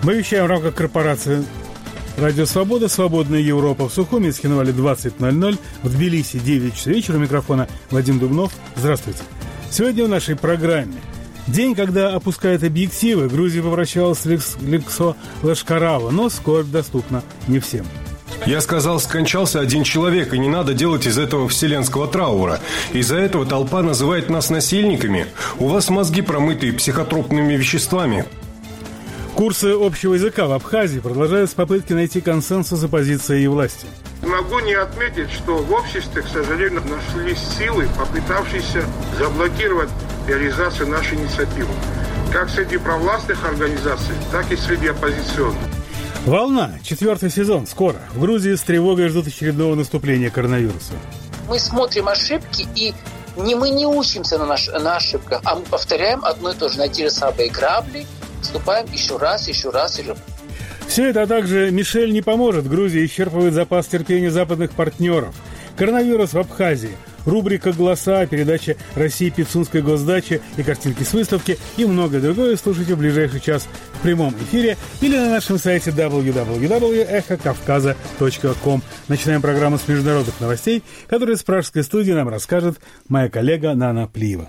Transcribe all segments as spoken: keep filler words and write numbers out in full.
Мы вещаем в рамках корпорации «Радио Свобода», «Свободная Европа». В Сухуми, в Схинвале двадцать ноль ноль, в Тбилиси девять часов вечера. У микрофона Вадим Дубнов. Здравствуйте. Сегодня в нашей программе день, когда опускают объективы. Грузия попрощалась с Лексо Лашкарава, но скорбь доступна не всем. Я сказал, скончался один человек, и не надо делать из этого вселенского траура. Из-за этого толпа называет нас насильниками. У вас мозги промыты психотропными веществами. Курсы общего языка в Абхазии продолжаются попытки найти консенсус оппозиции и власти. Могу не отметить, что в обществе, к сожалению, нашлись силы, попытавшиеся заблокировать реализацию нашей инициативы. Как среди провластных организаций, так и среди оппозиционных. Волна. Четвертый сезон. Скоро. В Грузии с тревогой ждут очередного наступления коронавируса. Мы смотрим ошибки, и не, мы не учимся на, наш, на ошибках, а мы повторяем одно и то же. На те же самые грабли, вступаем еще раз, еще раз. Еще... Все это, а также Мишель не поможет. Грузия исчерпывает запас терпения западных партнеров. Коронавирус в Абхазии. Рубрика «Голоса», передача России Пицунской госдачи и картинки с выставки и многое другое слушайте в ближайший час в прямом эфире или на нашем сайте дабл ю дабл ю дабл ю точка эхо кавказа точка ком. Начинаем программу с международных новостей, которые с пражской студии нам расскажет моя коллега Нана Плиева.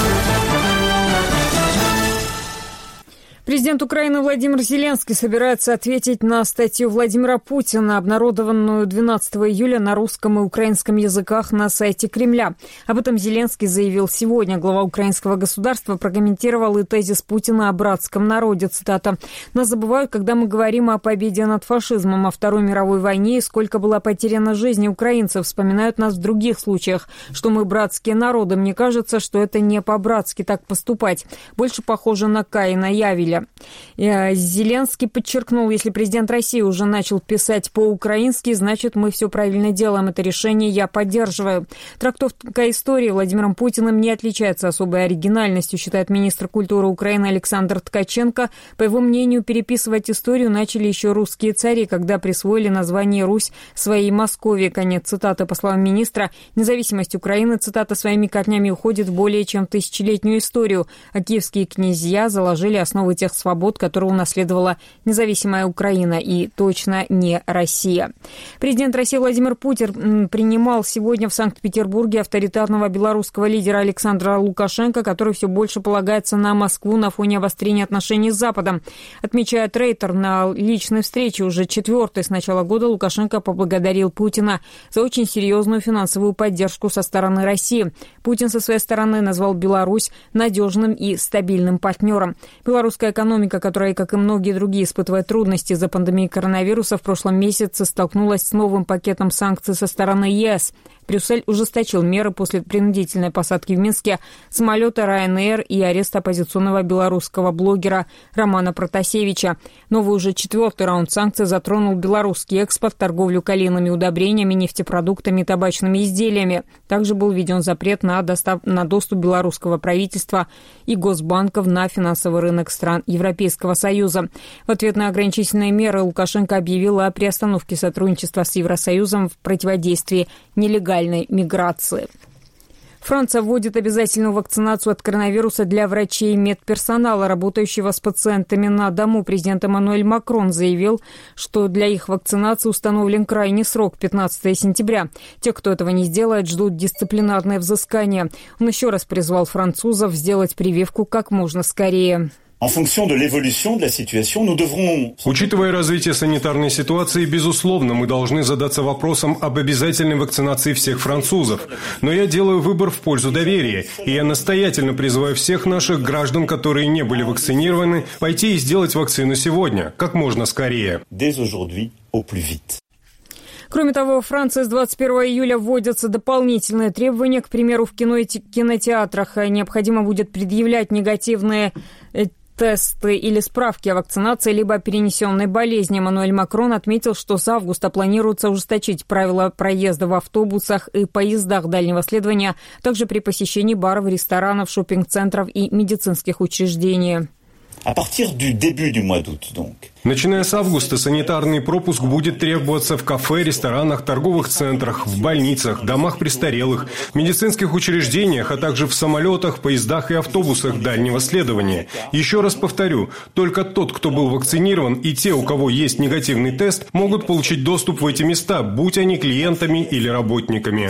Президент Украины Владимир Зеленский собирается ответить на статью Владимира Путина, обнародованную двенадцатого июля на русском и украинском языках на сайте Кремля. Об этом Зеленский заявил сегодня. Глава украинского государства прокомментировал и тезис Путина о братском народе. Цитата. «Нас забывают, когда мы говорим о победе над фашизмом, о Второй мировой войне и сколько было потеряно жизни украинцев. Вспоминают нас в других случаях, что мы братские народы. Мне кажется, что это не по-братски так поступать. Больше похоже на Каина и Авеля». Зеленский подчеркнул, если президент России уже начал писать по-украински, значит, мы все правильно делаем. Это решение я поддерживаю. Трактовка истории Владимиром Путиным не отличается особой оригинальностью, считает министр культуры Украины Александр Ткаченко. По его мнению, переписывать историю начали еще русские цари, когда присвоили название Русь своей Московии. Конец цитаты. По словам министра, независимость Украины, цитата, своими корнями уходит в более чем тысячелетнюю историю, а киевские князья заложили основы тех свобод, которые унаследовала независимая Украина и точно не Россия. Президент России Владимир Путин принимал сегодня в Санкт-Петербурге авторитарного белорусского лидера Александра Лукашенко, который все больше полагается на Москву на фоне обострения отношений с Западом. Отмечает Рейтер, на личной встрече уже четвертой с начала года Лукашенко поблагодарил Путина за очень серьезную финансовую поддержку со стороны России. Путин со своей стороны назвал Беларусь надежным и стабильным партнером. Белорусская экономика, которая, как и многие другие, испытывает трудности из-за пандемии коронавируса, в прошлом месяце столкнулась с новым пакетом санкций со стороны ЕС. Брюссель ужесточил меры после принудительной посадки в Минске самолета Ryanair и ареста оппозиционного белорусского блогера Романа Протасевича. Новый уже четвертый раунд санкций затронул белорусский экспорт, торговлю калийными удобрениями, нефтепродуктами и табачными изделиями. Также был введен запрет на, достав... на доступ белорусского правительства и госбанков на финансовый рынок стран Европейского Союза. В ответ на ограничительные меры Лукашенко объявил о приостановке сотрудничества с Евросоюзом в противодействии нелегальной миграции. Франция вводит обязательную вакцинацию от коронавируса для врачей и медперсонала, работающего с пациентами на дому. Президент Эммануэль Макрон заявил, что для их вакцинации установлен крайний срок – пятнадцатого сентября. Те, кто этого не сделает, ждут дисциплинарное взыскание. Он еще раз призвал французов сделать прививку как можно скорее. Учитывая развитие санитарной ситуации, безусловно, мы должны задаться вопросом об обязательной вакцинации всех французов. Но я делаю выбор в пользу доверия, и я настоятельно призываю всех наших граждан, которые не были вакцинированы, пойти и сделать вакцину сегодня, как можно скорее. Кроме того, во Франции с двадцать первого июля вводятся дополнительные требования. К примеру, в кино и кинотеатрах необходимо будет предъявлять негативные тесты или справки о вакцинации, либо о перенесенной болезни. Эммануэль Макрон отметил, что с августа планируется ужесточить правила проезда в автобусах и поездах дальнего следования, также при посещении баров, ресторанов, шоппинг-центров и медицинских учреждений. Начиная с августа санитарный пропуск будет требоваться в кафе, ресторанах, торговых центрах, в больницах, домах престарелых, медицинских учреждениях, а также в самолетах, поездах и автобусах дальнего следования. Еще раз повторю, только тот, кто был вакцинирован, и те, у кого есть негативный тест, могут получить доступ в эти места, будь они клиентами или работниками.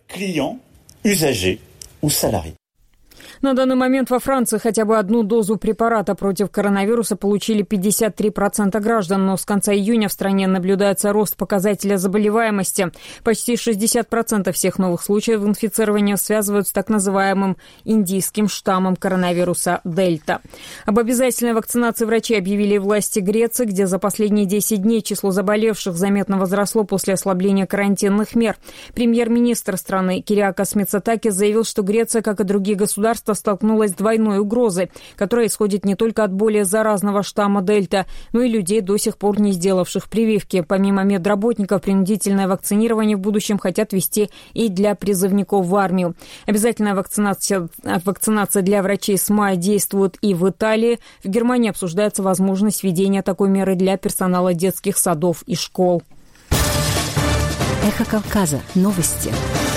На данный момент во Франции хотя бы одну дозу препарата против коронавируса получили пятьдесят три процента граждан, но с конца июня в стране наблюдается рост показателя заболеваемости. Почти шестьдесят процентов всех новых случаев инфицирования связывают с так называемым индийским штаммом коронавируса Дельта. Об обязательной вакцинации врачи объявили власти Греции, где за последние десять дней число заболевших заметно возросло после ослабления карантинных мер. Премьер-министр страны Кириакос Мицотакис заявил, что Греция, как и другие государства, столкнулась с двойной угрозой, которая исходит не только от более заразного штамма Дельта, но и людей, до сих пор не сделавших прививки. Помимо медработников, принудительное вакцинирование в будущем хотят ввести и для призывников в армию. Обязательная вакцинация, вакцинация для врачей с мая действует и в Италии. В Германии обсуждается возможность введения такой меры для персонала детских садов и школ. Эхо Кавказа. Новости.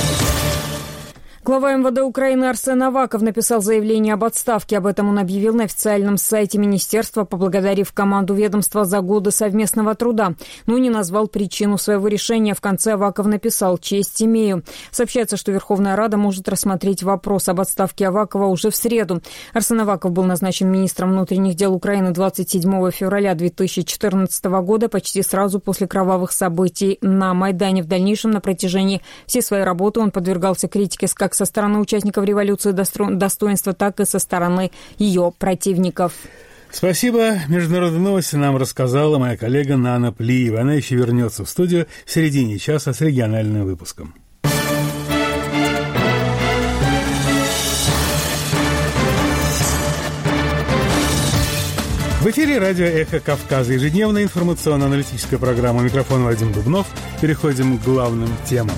Глава эм вэ дэ Украины Арсен Аваков написал заявление об отставке. Об этом он объявил на официальном сайте министерства, поблагодарив команду ведомства за годы совместного труда, но не назвал причину своего решения. В конце Аваков написал: «Честь имею». Сообщается, что Верховная Рада может рассмотреть вопрос об отставке Авакова уже в среду. Арсен Аваков был назначен министром внутренних дел Украины двадцать седьмого февраля две тысячи четырнадцатого года, почти сразу после кровавых событий на Майдане. В дальнейшем на протяжении всей своей работы он подвергался критике как со стороны участников революции достоинства, так и со стороны ее противников. Спасибо. Международные новости нам рассказала моя коллега Нана Плиева. Она еще вернется в студию в середине часа с региональным выпуском. В эфире радио «Эхо Кавказа». Ежедневная информационно-аналитическая программа. Микрофон Вадим Дубнов. Переходим к главным темам.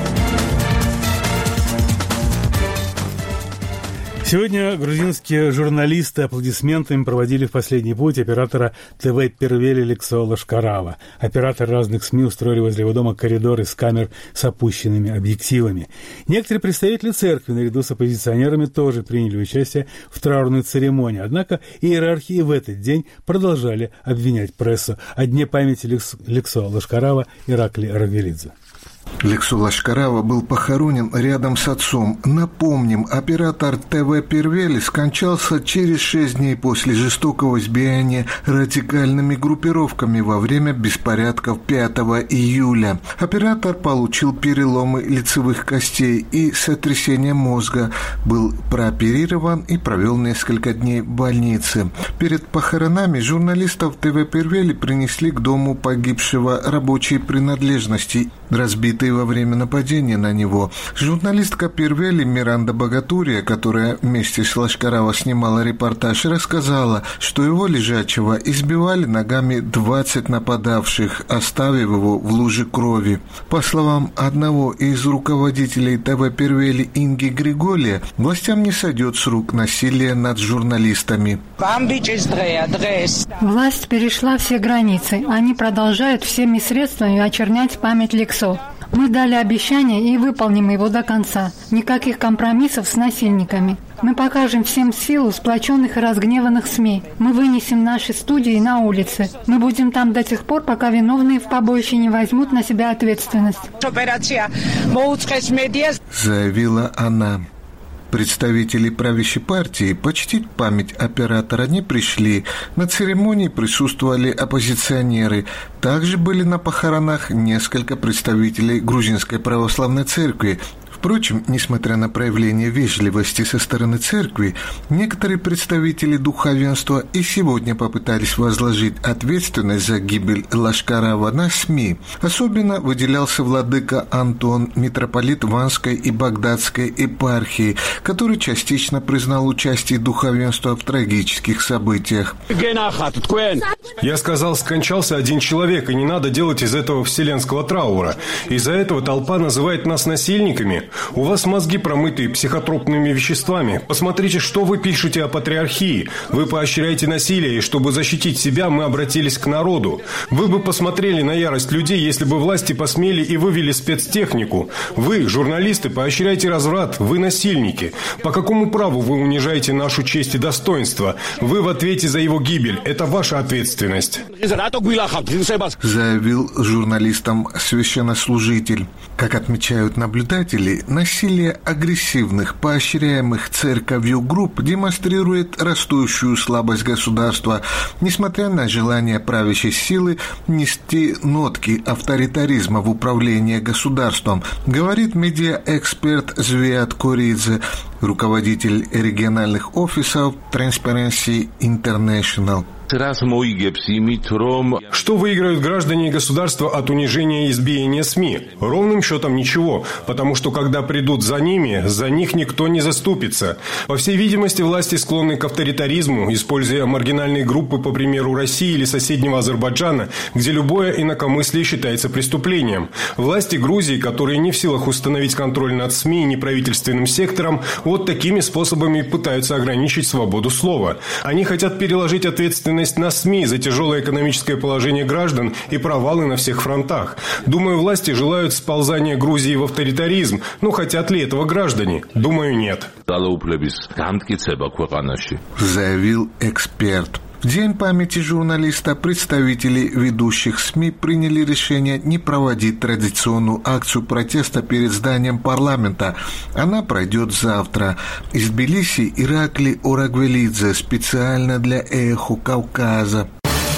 Сегодня грузинские журналисты аплодисментами проводили в последний путь оператора ТВ «Первели» Лексо Лашкарава. Операторы разных СМИ устроили возле его дома коридор из камер с опущенными объективами. Некоторые представители церкви наряду с оппозиционерами тоже приняли участие в траурной церемонии. Однако иерархи и в этот день продолжали обвинять прессу. О дне памяти Лексо Лашкарава Иракли Равелидзе. Лексо Лашкарава был похоронен рядом с отцом. Напомним, оператор ТВ «Первели» скончался через шесть дней после жестокого избиения радикальными группировками во время беспорядков пятого июля. Оператор получил переломы лицевых костей и сотрясение мозга, был прооперирован и провел несколько дней в больнице. Перед похоронами журналистов ТВ «Первели» принесли к дому погибшего рабочие принадлежности, разбитые во время нападения на него. Журналистка «Первели» Миранда Богатурия, которая вместе с Лашкарава снимала репортаж, рассказала, что его лежачего избивали ногами двадцать нападавших, оставив его в луже крови. По словам одного из руководителей ТВ «Первели» Инги Григория, властям не сойдет с рук насилие над журналистами. Власть перешла все границы. Они продолжают всеми средствами очернять память Лексо. Мы дали обещание и выполним его до конца. Никаких компромиссов с насильниками. Мы покажем всем силу сплоченных и разгневанных СМИ. Мы вынесем наши студии на улицы. Мы будем там до тех пор, пока виновные в побоище не возьмут на себя ответственность. Заявила она. Представители правящей партии почтить память оператора не пришли. На церемонии присутствовали оппозиционеры. Также были на похоронах несколько представителей Грузинской православной церкви. Впрочем, несмотря на проявление вежливости со стороны церкви, некоторые представители духовенства и сегодня попытались возложить ответственность за гибель Лашкарава на СМИ. Особенно выделялся владыка Антон, митрополит Ванской и Багдадской епархии, который частично признал участие духовенства в трагических событиях. Я сказал, скончался один человек, и не надо делать из этого вселенского траура. Из-за этого толпа называет нас насильниками. У вас мозги промыты психотропными веществами. Посмотрите, что вы пишете о патриархии. Вы поощряете насилие, и чтобы защитить себя, мы обратились к народу. Вы бы посмотрели на ярость людей, если бы власти посмели и вывели спецтехнику. Вы, журналисты, поощряете разврат. Вы насильники. По какому праву вы унижаете нашу честь и достоинство? Вы в ответе за его гибель. Это ваша ответственность. Заявил журналистам священнослужитель. Как отмечают наблюдатели, насилие агрессивных, поощряемых церковью групп демонстрирует растущую слабость государства, несмотря на желание правящей силы нести нотки авторитаризма в управлении государством, говорит медиаэксперт Звиат Коридзе, руководитель региональных офисов Transparency International. Что выиграют граждане и государство от унижения и избиения СМИ? Ровным счетом ничего, потому что когда придут за ними, за них никто не заступится. По всей видимости, власти склонны к авторитаризму, используя маргинальные группы, по примеру России или соседнего Азербайджана, где любое инакомыслие считается преступлением. Власти Грузии, которые не в силах установить контроль над СМИ и неправительственным сектором, вот такими способами пытаются ограничить свободу слова. Они хотят переложить ответственность на СМИ за тяжелое экономическое положение граждан и провалы на всех фронтах. Думаю, власти желают сползания Грузии в авторитаризм, но хотят ли этого граждане? Думаю, нет. Заявил эксперт. В День памяти журналиста представители ведущих СМИ приняли решение не проводить традиционную акцию протеста перед зданием парламента. Она пройдет завтра. Из Тбилиси Иракли Орагвелидзе специально для «Эхо Кавказа».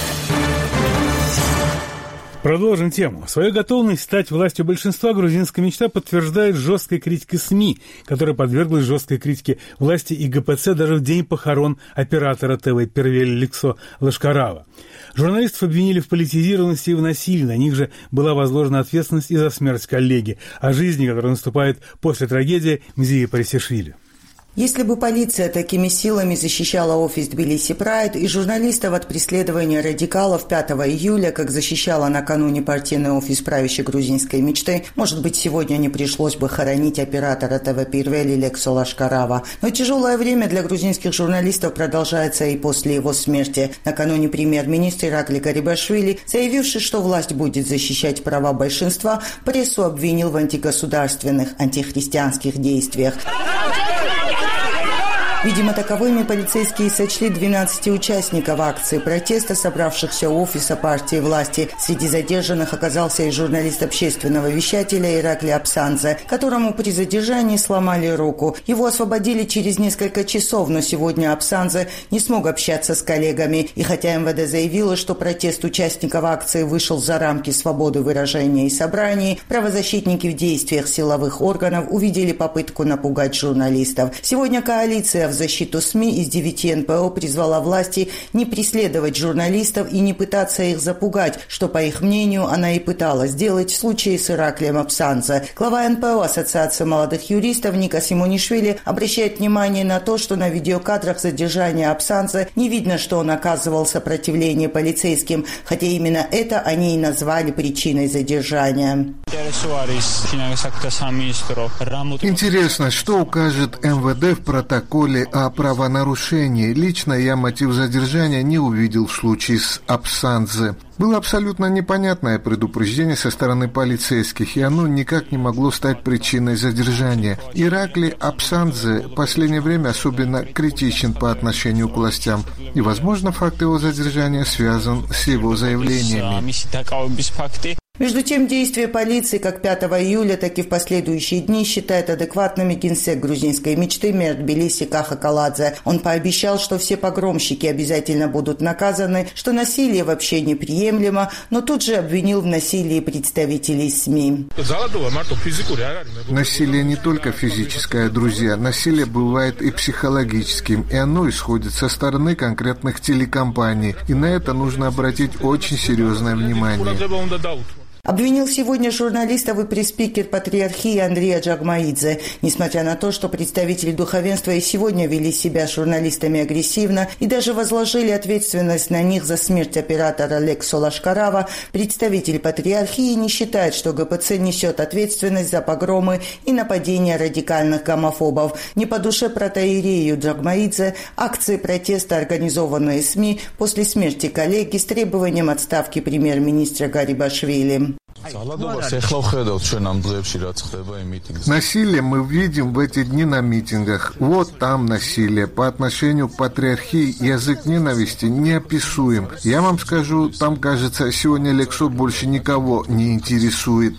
Продолжим тему. Свою готовность стать властью большинства грузинская мечта подтверждает жесткой критикой СМИ, которая подверглась жесткой критике власти и ГПЦ даже в день похорон оператора ТВ Первели Лексо Лашкарава. Журналистов обвинили в политизированности и в насилии. На них же была возложена ответственность и за смерть коллеги, о жизни, которая наступает после трагедии Мзии Парисишвили. Если бы полиция такими силами защищала офис Тбилиси Прайд и журналистов от преследования радикалов пятого июля, как защищала накануне партийный офис правящей грузинской мечты, может быть, сегодня не пришлось бы хоронить оператора ТВ Первели Лексо Лашкарава. Но тяжелое время для грузинских журналистов продолжается и после его смерти. Накануне премьер-министр Иракли Гарибашвили, заявивший, что власть будет защищать права большинства, прессу обвинил в антигосударственных, антихристианских действиях. Видимо, таковыми полицейские сочли двенадцати участников акции протеста, собравшихся у офиса партии власти. Среди задержанных оказался и журналист общественного вещателя Иракли Апсанзе, которому при задержании сломали руку. Его освободили через несколько часов, но сегодня Апсанзе не смог общаться с коллегами. И хотя эм вэ дэ заявило, что протест участников акции вышел за рамки свободы выражения и собраний, правозащитники в действиях силовых органов увидели попытку напугать журналистов. Сегодня коалиция в защиту СМИ из девяти эн пэ о призвала власти не преследовать журналистов и не пытаться их запугать, что, по их мнению, она и пыталась сделать в случае с Ираклием Апсанзе. Глава эн пэ о Ассоциации молодых юристов Ника Симонишвили обращает внимание на то, что на видеокадрах задержания Апсанзе не видно, что он оказывал сопротивление полицейским, хотя именно это они и назвали причиной задержания. Интересно, что укажет эм вэ дэ в протоколе о правонарушении. Лично я мотив задержания не увидел в случае с Апсанзе. Было абсолютно непонятное предупреждение со стороны полицейских, и оно никак не могло стать причиной задержания. Иракли Апсанзе в последнее время особенно критичен по отношению к властям, и, возможно, факт его задержания связан с его заявлениями. Между тем, действия полиции как пятого июля, так и в последующие дни считает адекватными генсек грузинской мечты мэр Тбилиси Каха Каладзе. Он пообещал, что все погромщики обязательно будут наказаны, что насилие вообще неприемлемо, но тут же обвинил в насилии представителей СМИ. Насилие не только физическое, друзья. Насилие бывает и психологическим, и оно исходит со стороны конкретных телекомпаний. И на это нужно обратить очень серьезное внимание. Обвинил сегодня журналистов и пресс-спикер патриархии Андрей Джагмаидзе. Несмотря на то, что представители духовенства и сегодня вели себя с журналистами агрессивно и даже возложили ответственность на них за смерть оператора Лексо Лашкарава, представитель патриархии не считает, что ГПЦ несет ответственность за погромы и нападения радикальных гомофобов. Не по душе протоиерею Джагмаидзе акции протеста, организованные СМИ после смерти коллеги с требованием отставки премьер-министра Гарибашвили. Насилие мы видим в эти дни на митингах. Вот там насилие. По отношению к патриархии язык ненависти неописуем. Я вам скажу, там, кажется, сегодня Лексо больше никого не интересует.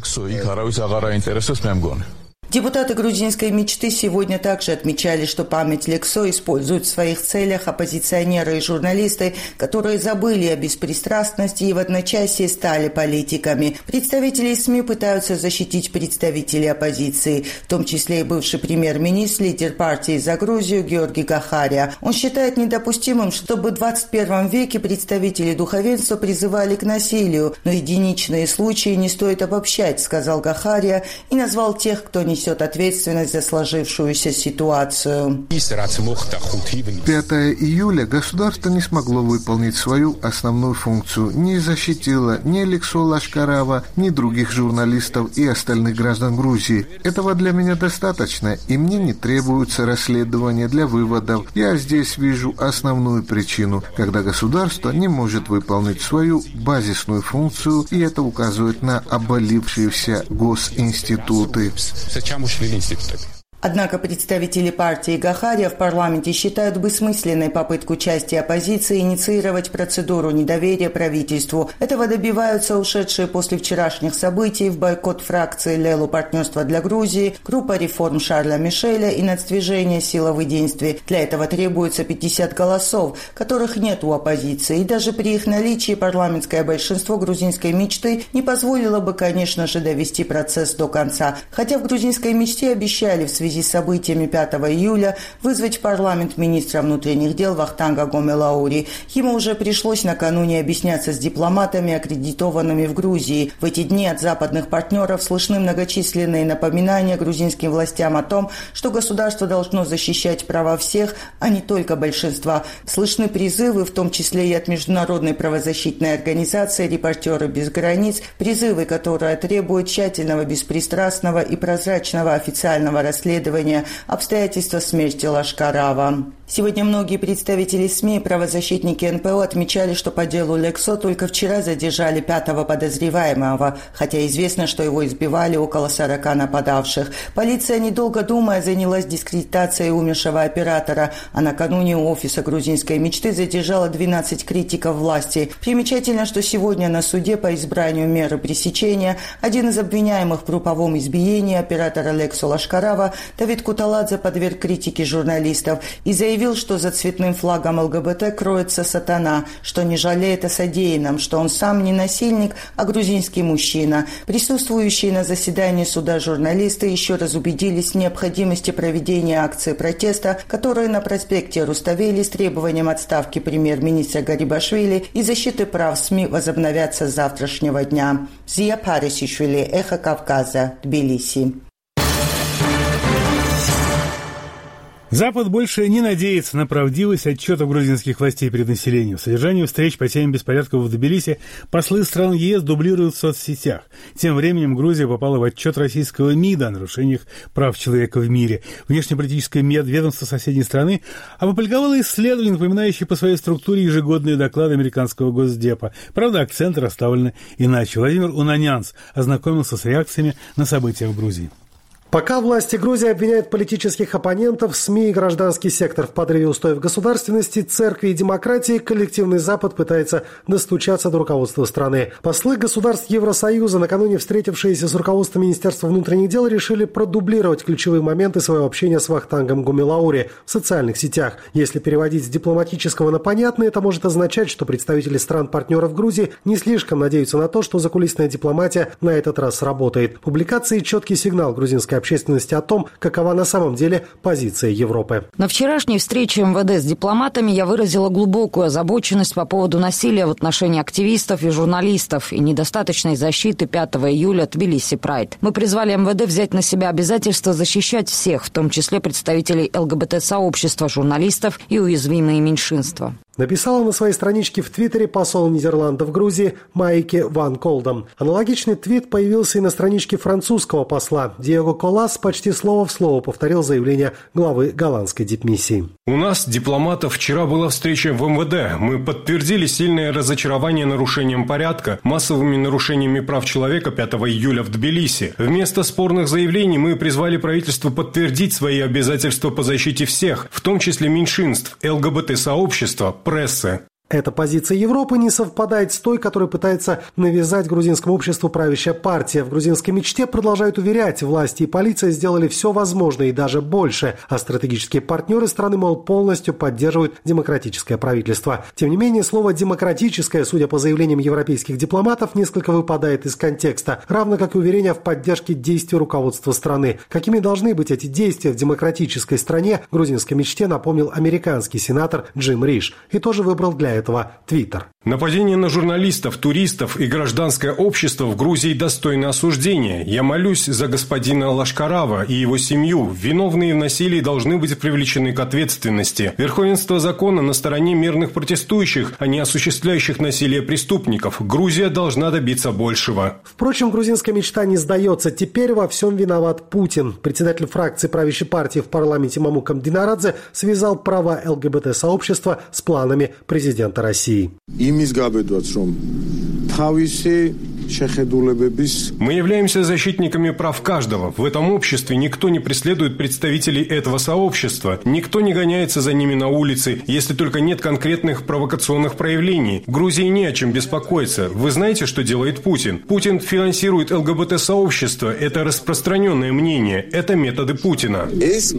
Депутаты грузинской мечты сегодня также отмечали, что память Лексо используют в своих целях оппозиционеры и журналисты, которые забыли о беспристрастности и в одночасье стали политиками. Представители СМИ пытаются защитить представителей оппозиции, в том числе и бывший премьер-министр, лидер партии «За Грузию» Георгий Гахария. Он считает недопустимым, чтобы в двадцать первом веке представители духовенства призывали к насилию, но единичные случаи не стоит обобщать, сказал Гахария и назвал тех, кто не несет ответственность за сложившуюся ситуацию. пятого июля государство не смогло выполнить свою основную функцию. Не защитило ни Лексо Лашкарава, ни других журналистов и остальных граждан Грузии. Этого для меня достаточно, и мне не требуется расследование для выводов. Я здесь вижу основную причину, когда государство не может выполнить свою базисную функцию, и это указывает на обвалившиеся госинституты. Однако представители партии Гахария в парламенте считают бессмысленной попытку части оппозиции инициировать процедуру недоверия правительству. Этого добиваются ушедшие после вчерашних событий в бойкот фракции Лелу «Партнерство для Грузии», группа реформ Шарля Мишеля и нацдвижение «Сила в единстве». Для этого требуется пятьдесят голосов, которых нет у оппозиции. И даже при их наличии парламентское большинство грузинской мечты не позволило бы, конечно же, довести процесс до конца. Хотя в грузинской мечте обещали в связи В связи с событиями пятого июля вызвать в парламент министра внутренних дел Вахтанга Гомелаури. Ему уже пришлось накануне объясняться с дипломатами, аккредитованными в Грузии. В эти дни от западных партнеров слышны многочисленные напоминания грузинским властям о том, что государство должно защищать права всех, а не только большинства. Слышны призывы, в том числе и от международной правозащитной организации «Репортеры без границ», призывы, которые требуют тщательного, беспристрастного и прозрачного официального расследования обстоятельства смерти Лашкарава. Сегодня многие представители СМИ и правозащитники эн пэ о отмечали, что по делу Лексо только вчера задержали пятого подозреваемого, хотя известно, что его избивали около сорока нападавших. Полиция, недолго думая, занялась дискредитацией умершего оператора, а накануне у офиса грузинской мечты задержала двенадцать критиков власти. Примечательно, что сегодня на суде по избранию меры пресечения один из обвиняемых в групповом избиении оператора Лексо Лашкарава, Давид Куталадзе, подверг критике журналистов и заявил, что за цветным флагом эл гэ бэ тэ кроется сатана, что не жалеет о содеянном, что он сам не насильник, а грузинский мужчина. Присутствующие на заседании суда журналисты еще раз убедились в необходимости проведения акции протеста, которые на проспекте Руставели с требованием отставки премьер-министра Гарибашвили и защиты прав СМИ возобновятся с завтрашнего дня. Зия Парисишвили, Эхо Кавказа, Тбилиси. Запад больше не надеется на правдивость отчетов грузинских властей перед населением. Содержание встреч по теме беспорядков в Тбилиси послы стран е эс дублируют в соцсетях. Тем временем Грузия попала в отчет российского МИДа о нарушениях прав человека в мире. Внешнеполитическое ведомство соседней страны опубликовало исследование, напоминающее по своей структуре ежегодные доклады американского Госдепа. Правда, акценты расставлены иначе. Владимир Унанянц ознакомился с реакциями на события в Грузии. Пока власти Грузии обвиняют политических оппонентов, СМИ и гражданский сектор в подрыве устоев государственности, церкви и демократии, коллективный Запад пытается достучаться до руководства страны. Послы государств Евросоюза, накануне встретившиеся с руководством Министерства внутренних дел, решили продублировать ключевые моменты своего общения с Вахтангом Гомелаури в социальных сетях. Если переводить с дипломатического на понятное, это может означать, что представители стран-партнеров Грузии не слишком надеются на то, что закулисная дипломатия на этот раз сработает. Публикации четкий сигнал грузинской грузинской общественности о том, какова на самом деле позиция Европы. На вчерашней встрече эм вэ дэ с дипломатами я выразила глубокую озабоченность по поводу насилия в отношении активистов и журналистов и недостаточной защиты пятого июля Тбилиси Прайд. Мы призвали эм вэ дэ взять на себя обязательство защищать всех, в том числе представителей эл гэ бэ тэ-сообщества, журналистов и уязвимые меньшинства. Написала на своей страничке в Твиттере посол Нидерландов в Грузии Майке Ван Колдом. Аналогичный твит появился и на страничке французского посла. Диего Колас почти слово в слово повторил заявление главы голландской дипмиссии. У нас, дипломатов, вчера была встреча в эм вэ дэ. Мы подтвердили сильное разочарование нарушением порядка, массовыми нарушениями прав человека пятого июля в Тбилиси. Вместо спорных заявлений мы призвали правительство подтвердить свои обязательства по защите всех, в том числе меньшинств, эл гэ бэ тэ-сообщества, прессы. Эта позиция Европы не совпадает с той, которую пытается навязать грузинскому обществу правящая партия. В грузинской мечте продолжают уверять, власти и полиция сделали все возможное и даже больше, а стратегические партнеры страны, мол, полностью поддерживают демократическое правительство. Тем не менее, слово «демократическое», судя по заявлениям европейских дипломатов, несколько выпадает из контекста, равно как и уверения в поддержке действий руководства страны. Какими должны быть эти действия в демократической стране, грузинской мечте напомнил американский сенатор Джим Риш и тоже выбрал для этого Твиттер. Нападение на журналистов, туристов и гражданское общество в Грузии достойно осуждения. Я молюсь за господина Лашкарава и его семью. Виновные в насилии должны быть привлечены к ответственности. Верховенство закона на стороне мирных протестующих, а не осуществляющих насилие преступников. Грузия должна добиться большего. Впрочем, грузинская мечта не сдается. Теперь во всем виноват Путин. Председатель фракции правящей партии в парламенте Мамук Камдинарадзе связал права эл гэ бэ тэ-сообщества с планами президента России. Мы являемся защитниками прав каждого. В этом обществе никто не преследует представителей этого сообщества. Никто не гоняется за ними на улице, если только нет конкретных провокационных проявлений. В Грузии не о чем беспокоиться. Вы знаете, что делает Путин? Путин финансирует эл гэ бэ тэ-сообщество. Это распространенное мнение. Это методы Путина.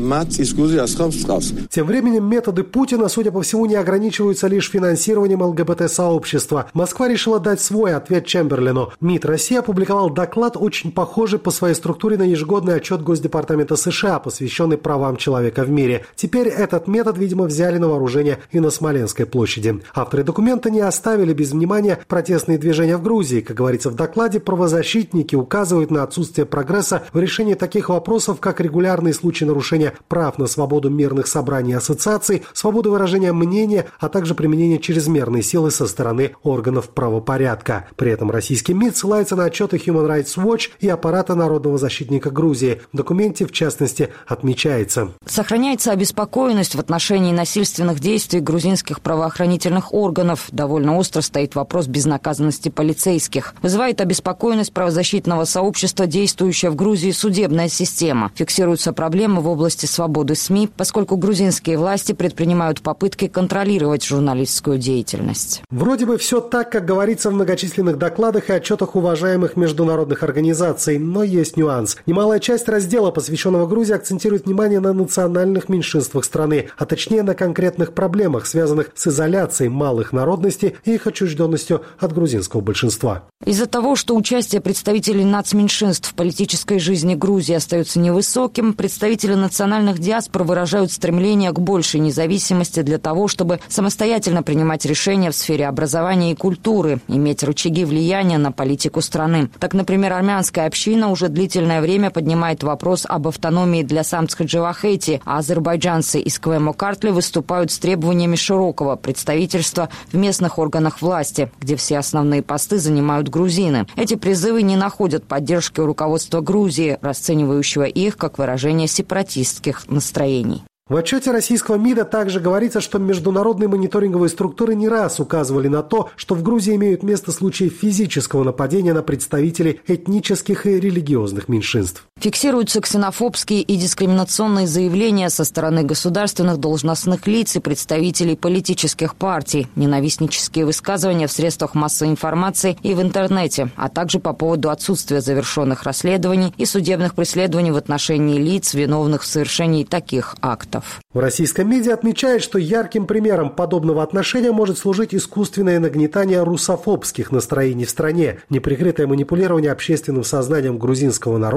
Тем временем методы Путина, судя по всему, не ограничиваются лишь финансированием эл гэ бэ тэ-сообщества. Москва решила дать свой ответ Чемберлену. МИД России опубликовал доклад, очень похожий по своей структуре на ежегодный отчет Госдепартамента США, посвященный правам человека в мире. Теперь этот метод, видимо, взяли на вооружение и на Смоленской площади. Авторы документа не оставили без внимания протестные движения в Грузии. Как говорится в докладе, правозащитники указывают на отсутствие прогресса в решении таких вопросов, как регулярные случаи нарушения прав на свободу мирных собраний и ассоциаций, свободу выражения мнения, а также применение чрезмерной силы со стороны органов правопорядка. При этом российский МИД ссылается на отчеты Human Rights Watch и аппарата Народного защитника Грузии. В документе, в частности, отмечается: сохраняется обеспокоенность в отношении насильственных действий грузинских правоохранительных органов. Довольно остро стоит вопрос безнаказанности полицейских. Вызывает обеспокоенность правозащитного сообщества действующая в Грузии судебная система. Фиксируются проблемы в области свободы СМИ, поскольку грузинские власти предпринимают попытки контролировать журналистскую деятельность. Вроде бы все так, как говорится в многочисленных докладах и отчетах уважаемых международных организаций, но есть нюанс. Немалая часть раздела, посвященного Грузии, акцентирует внимание на национальных меньшинствах страны, а точнее на конкретных проблемах, связанных с изоляцией малых народностей и их отчужденностью от грузинского большинства. Из-за того, что участие представителей нацменьшинств в политической жизни Грузии остается невысоким, представители национальных диаспор выражают стремление к большей независимости для того, чтобы самостоятельно принимать решения в сфере образования и культуры, иметь рычаги влияния на политику страны. Так, например, армянская община уже длительное время поднимает вопрос об автономии для Самтск-Джавахети, а азербайджанцы из Квемо-Картли выступают с требованиями широкого представительства в местных органах власти, где все основные посты занимают грузины. Эти призывы не находят поддержки у руководства Грузии, расценивающего их как выражение сепаратистских настроений. В отчете российского МИДа также говорится, что международные мониторинговые структуры не раз указывали на то, что в Грузии имеют место случаи физического нападения на представителей этнических и религиозных меньшинств. Фиксируются ксенофобские и дискриминационные заявления со стороны государственных должностных лиц и представителей политических партий, ненавистнические высказывания в средствах массовой информации и в интернете, а также по поводу отсутствия завершенных расследований и судебных преследований в отношении лиц, виновных в совершении таких актов. В российском МИДе отмечают, что ярким примером подобного отношения может служить искусственное нагнетание русофобских настроений в стране, неприкрытое манипулирование общественным сознанием грузинского народа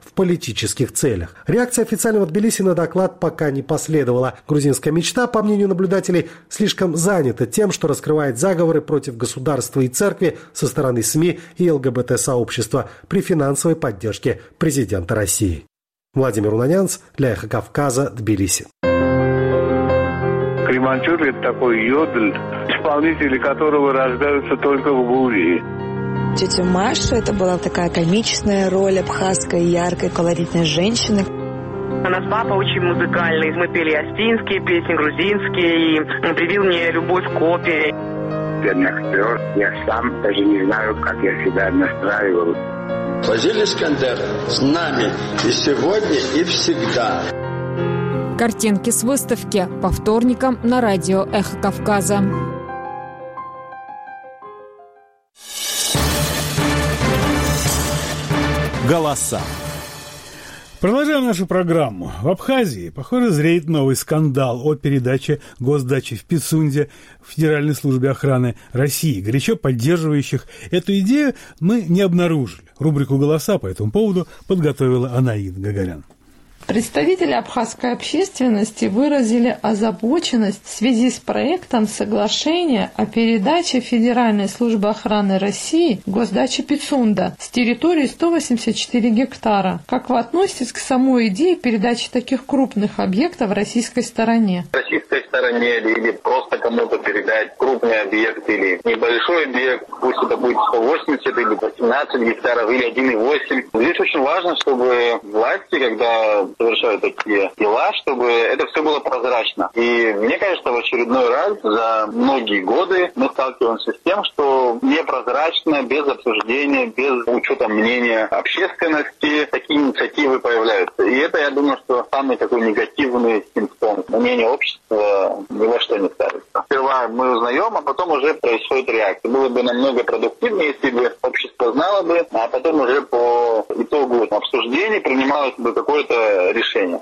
в политических целях. Реакция официального Тбилиси на доклад пока не последовала. Грузинская мечта, по мнению наблюдателей, слишком занята тем, что раскрывает заговоры против государства и церкви со стороны СМИ и ЛГБТ-сообщества при финансовой поддержке президента России. Владимир Унанянц для «Эхо Кавказа», Тбилиси. Креманчур – это такой йодль, исполнители которого рождаются только в Гурии. Тетя Маша – это была такая комичная роль абхазской, яркой, колоритной женщины. У нас папа очень музыкальный. Мы пели астинские песни, грузинские, и привил мне любовь к опере. Актер, я сам даже не знаю, как я себя настраивал. Фазиль Искандер с нами и сегодня, и всегда. Картинки с выставки по вторникам на радио «Эхо Кавказа». Голоса. Продолжаем нашу программу. В Абхазии, похоже, зреет новый скандал о передаче госдачи в Пицунде в Федеральной службе охраны России. Горячо поддерживающих эту идею мы не обнаружили. Рубрику «Голоса» по этому поводу подготовила Анаида Гагарян. Представители абхазской общественности выразили озабоченность в связи с проектом соглашения о передаче Федеральной службы охраны России госдачи Пицунда с территории сто восемьдесят четыре гектара. Как вы относитесь к самой идее передачи таких крупных объектов российской стороне? Российской стороне или просто кому-то передать крупный объект или небольшой объект, пусть это будет сто восемьдесят или восемнадцать гектаров или один и восемь. Здесь очень важно, чтобы власти, когда совершают такие дела, чтобы это все было прозрачно. И мне кажется, в очередной раз за многие годы мы сталкиваемся с тем, что непрозрачно, без обсуждения, без учета мнения общественности такие инициативы появляются. И это, я думаю, что самый такой негативный симптом. Мнение общества ни во что не ставится. Сперва мы узнаем, а потом уже происходит реакция. Было бы намного продуктивнее, если бы общество знало бы, а потом уже по итогу обсуждений принималось бы какое-то решение.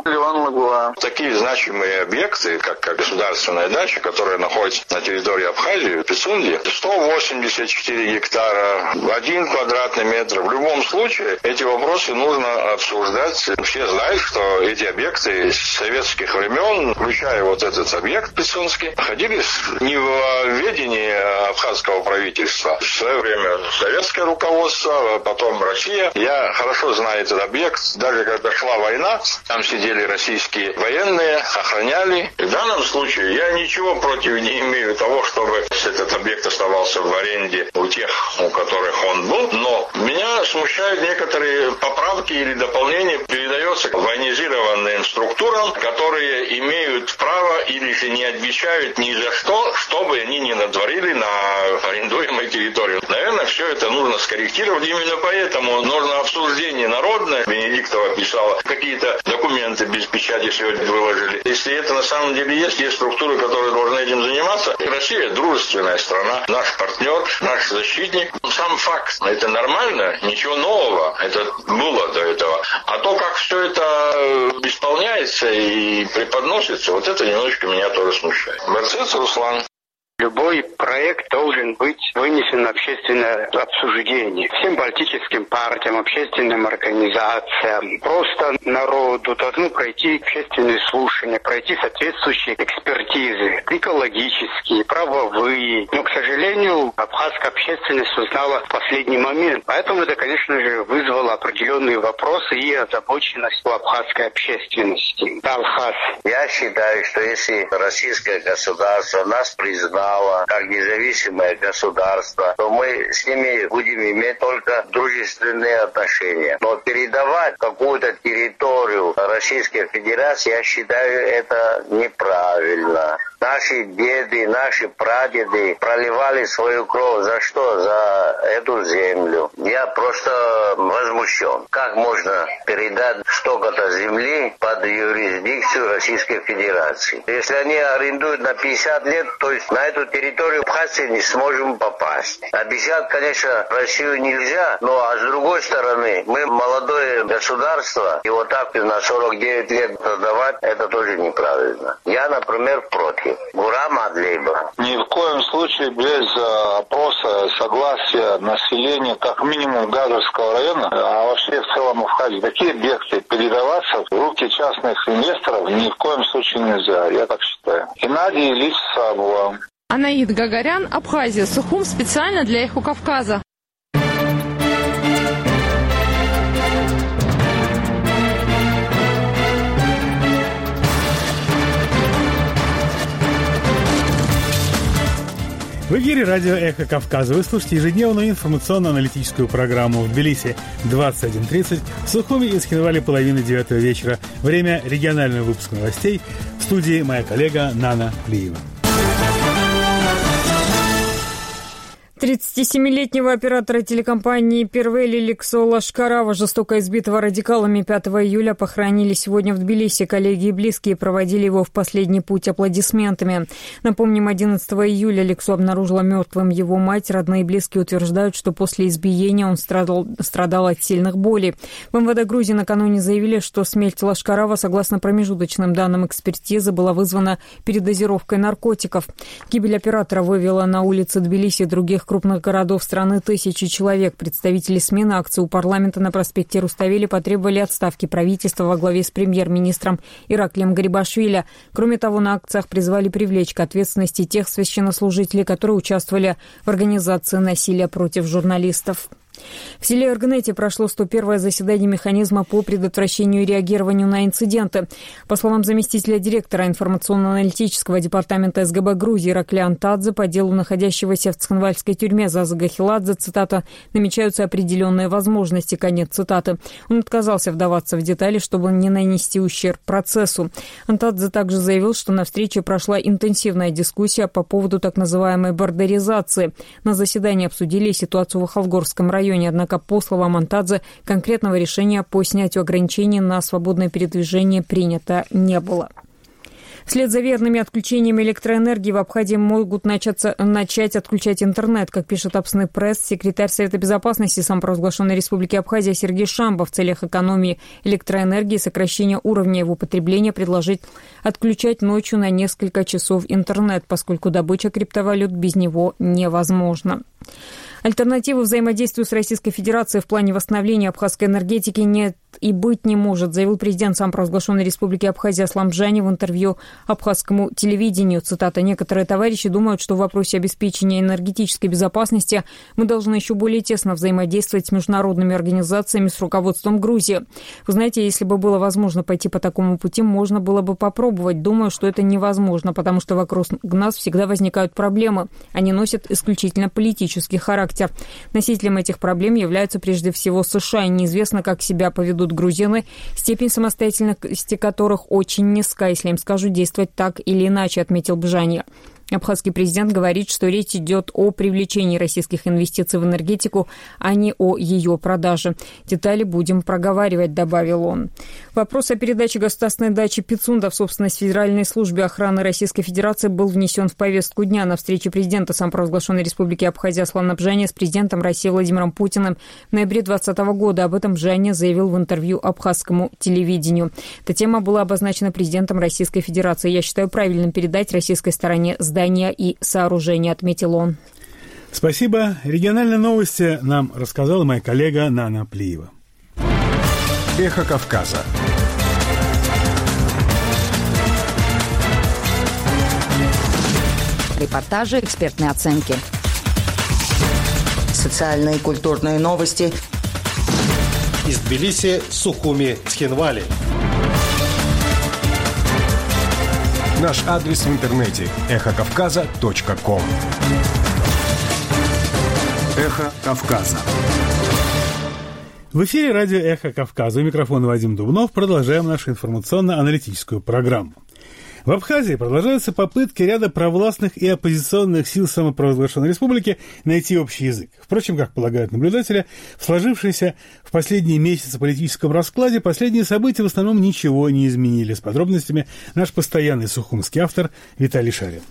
Такие значимые объекты, как, как государственная дача, которая находится на территории Абхазии, в Пицунде, сто восемьдесят четыре гектара, один квадратный метр. В любом случае, эти вопросы нужно обсуждать. Все знают, что эти объекты с советских времен, включая вот этот объект пицунский, находились не в ведении абхазского правительства. В свое время советское руководство, потом Россия. Я хорошо знаю этот объект. Даже когда шла война, там сидели российские военные, охраняли. В данном случае я ничего против не имею того, чтобы этот объект оставался в аренде у тех, у которых он был. Но меня смущают некоторые поправки или дополнения. Передается военизированным структурам, которые имеют право или же не отвечают ни за что, что бы они ни натворили на арендуемой территории. Наверное, все это нужно скорректировать. Именно поэтому нужно обсуждение народное. Венедиктова писала, какие-то документы без печати сегодня выложили. Если это на самом деле есть, есть структуры, которые должны этим заниматься. Россия дружественная страна, наш партнер, наш защитник. Сам факт, это нормально, ничего нового, это было до этого. А то, как все это исполняется и преподносится, вот это немножечко меня тоже смущает. Борцец Руслан. Любой проект должен быть вынесен на общественное обсуждение. Всем политическим партиям, общественным организациям, просто народу должны пройти общественные слушания, пройти соответствующие экспертизы, экологические, правовые. Но, к сожалению, абхазская общественность узнала в последний момент. Поэтому это, конечно же, вызвало определенные вопросы и озабоченность у абхазской общественности. Да, Абхаз. Я считаю, что если российское государство нас признало как независимое государство, то мы с ними будем иметь только дружественные отношения. Но передавать какую-то территорию Российской Федерации, я считаю, это неправильно. Наши деды, наши прадеды проливали свою кровь. За что? За эту землю. Я просто возмущен. Как можно передать столько-то земли под юрисдикцию Российской Федерации? Если они арендуют на пятьдесят лет, то есть на эту эту территорию Абхазии не сможем попасть. Обещать, конечно, Россию нельзя, но а с другой стороны, мы молодое государство, и вот так на сорок девять лет продавать, это тоже неправильно. Я, например, против. Гурам Адлейба. Ни в коем случае без опроса, согласия населения, как минимум Газовского района, а вообще в целом Абхазии, такие объекты передаваться в руки частных инвесторов ни в коем случае нельзя, я так считаю. Геннадий Ильич Сабуа. Анаид Гагарян, Абхазия, Сухум, специально для Эхо Кавказа. В эфире радио «Эхо Кавказа». Вы слушаете ежедневную информационно-аналитическую программу в Тбилиси двадцать один тридцать, в Сухуми и Схинвале половины девятого вечера. Время регионального выпуска новостей. В студии моя коллега Нана Плиева. тридцатисемилетнего оператора телекомпании «Первели» Лексо Лашкарава, жестоко избитого радикалами, пятого июля похоронили сегодня в Тбилиси. Коллеги и близкие проводили его в последний путь аплодисментами. Напомним, одиннадцатого июля Лексо обнаружила мертвым его мать. Родные и близкие утверждают, что после избиения он страдал, страдал от сильных болей. В эм вэ дэ Грузии накануне заявили, что смерть Лашкарава, согласно промежуточным данным экспертизы, была вызвана передозировкой наркотиков. Гибель оператора вывела на улицы Тбилиси и других крупных городов страны тысячи человек. Представители смены акции у парламента на проспекте Руставели потребовали отставки правительства во главе с премьер-министром Ираклием Гарибашвили. Кроме того, на акциях призвали привлечь к ответственности тех священнослужителей, которые участвовали в организации насилия против журналистов. В селе Эргнете прошло сто первое заседание механизма по предотвращению и реагированию на инциденты. По словам заместителя директора информационно-аналитического департамента эс гэ бэ Грузии Ираклия Антадзе, по делу находящегося в Цхинвальской тюрьме Заза Гахиладзе, цитата, «намечаются определенные возможности», конец цитаты. Он отказался вдаваться в детали, чтобы не нанести ущерб процессу. Антадзе также заявил, что на встрече прошла интенсивная дискуссия по поводу так называемой бордеризации. На заседании обсудили ситуацию в Ахалгорском районе. Однако, по словам Антадзе, конкретного решения по снятию ограничений на свободное передвижение принято не было. Вслед за верными отключениями электроэнергии в Абхазии могут начаться, начать отключать интернет. Как пишет Апсны пресс, секретарь Совета безопасности самопровозглашенной Республики Абхазия Сергей Шамба в целях экономии электроэнергии и сокращения уровня его потребления предложит отключать ночью на несколько часов интернет, поскольку добыча криптовалют без него невозможна. Альтернативы взаимодействию с Российской Федерацией в плане восстановления абхазской энергетики нет и быть не может, заявил президент самопровозглашенной Республики Абхазия Аслам Бжани в интервью абхазскому телевидению. Цитата: «Некоторые товарищи думают, что в вопросе обеспечения энергетической безопасности мы должны еще более тесно взаимодействовать с международными организациями, с руководством Грузии. Вы знаете, если бы было возможно пойти по такому пути, можно было бы попробовать. Думаю, что это невозможно, потому что вокруг нас всегда возникают проблемы. Они носят исключительно политический характер. Носителем этих проблем являются прежде всего США, и неизвестно, как себя поведут грузины, степень самостоятельности которых очень низка, если им скажут действовать так или иначе», отметил Бжани. Абхазский президент говорит, что речь идет о привлечении российских инвестиций в энергетику, а не о ее продаже. Детали будем проговаривать, добавил он. Вопрос о передаче государственной дачи Пицунда в собственность Федеральной службе охраны Российской Федерации был внесен в повестку дня на встрече президента самопровозглашенной Республики Абхазия Аслана Бжани с президентом России Владимиром Путиным в ноябре двадцатого года. Об этом Бжани заявил в интервью абхазскому телевидению. Эта тема была обозначена президентом Российской Федерации. «Я считаю правильным передать российской стороне здания и сооружения», отметил он. Спасибо. Региональные новости нам рассказала моя коллега Нана Плиева. Эхо Кавказа. Репортажи, экспертные оценки. Социальные и культурные новости. Из Тбилиси, Сухуми, Схинвали. Наш адрес в интернете – эхо кавказа точка ком. Эхо Кавказа. В эфире радио «Эхо Кавказа». У микрофона Вадим Дубнов. Продолжаем нашу информационно-аналитическую программу. В Абхазии продолжаются попытки ряда провластных и оппозиционных сил самопровозглашенной республики найти общий язык. Впрочем, как полагают наблюдатели, в сложившейся в последние месяцы политическом раскладе последние события в основном ничего не изменили. С подробностями наш постоянный сухумский автор Виталий Шарин.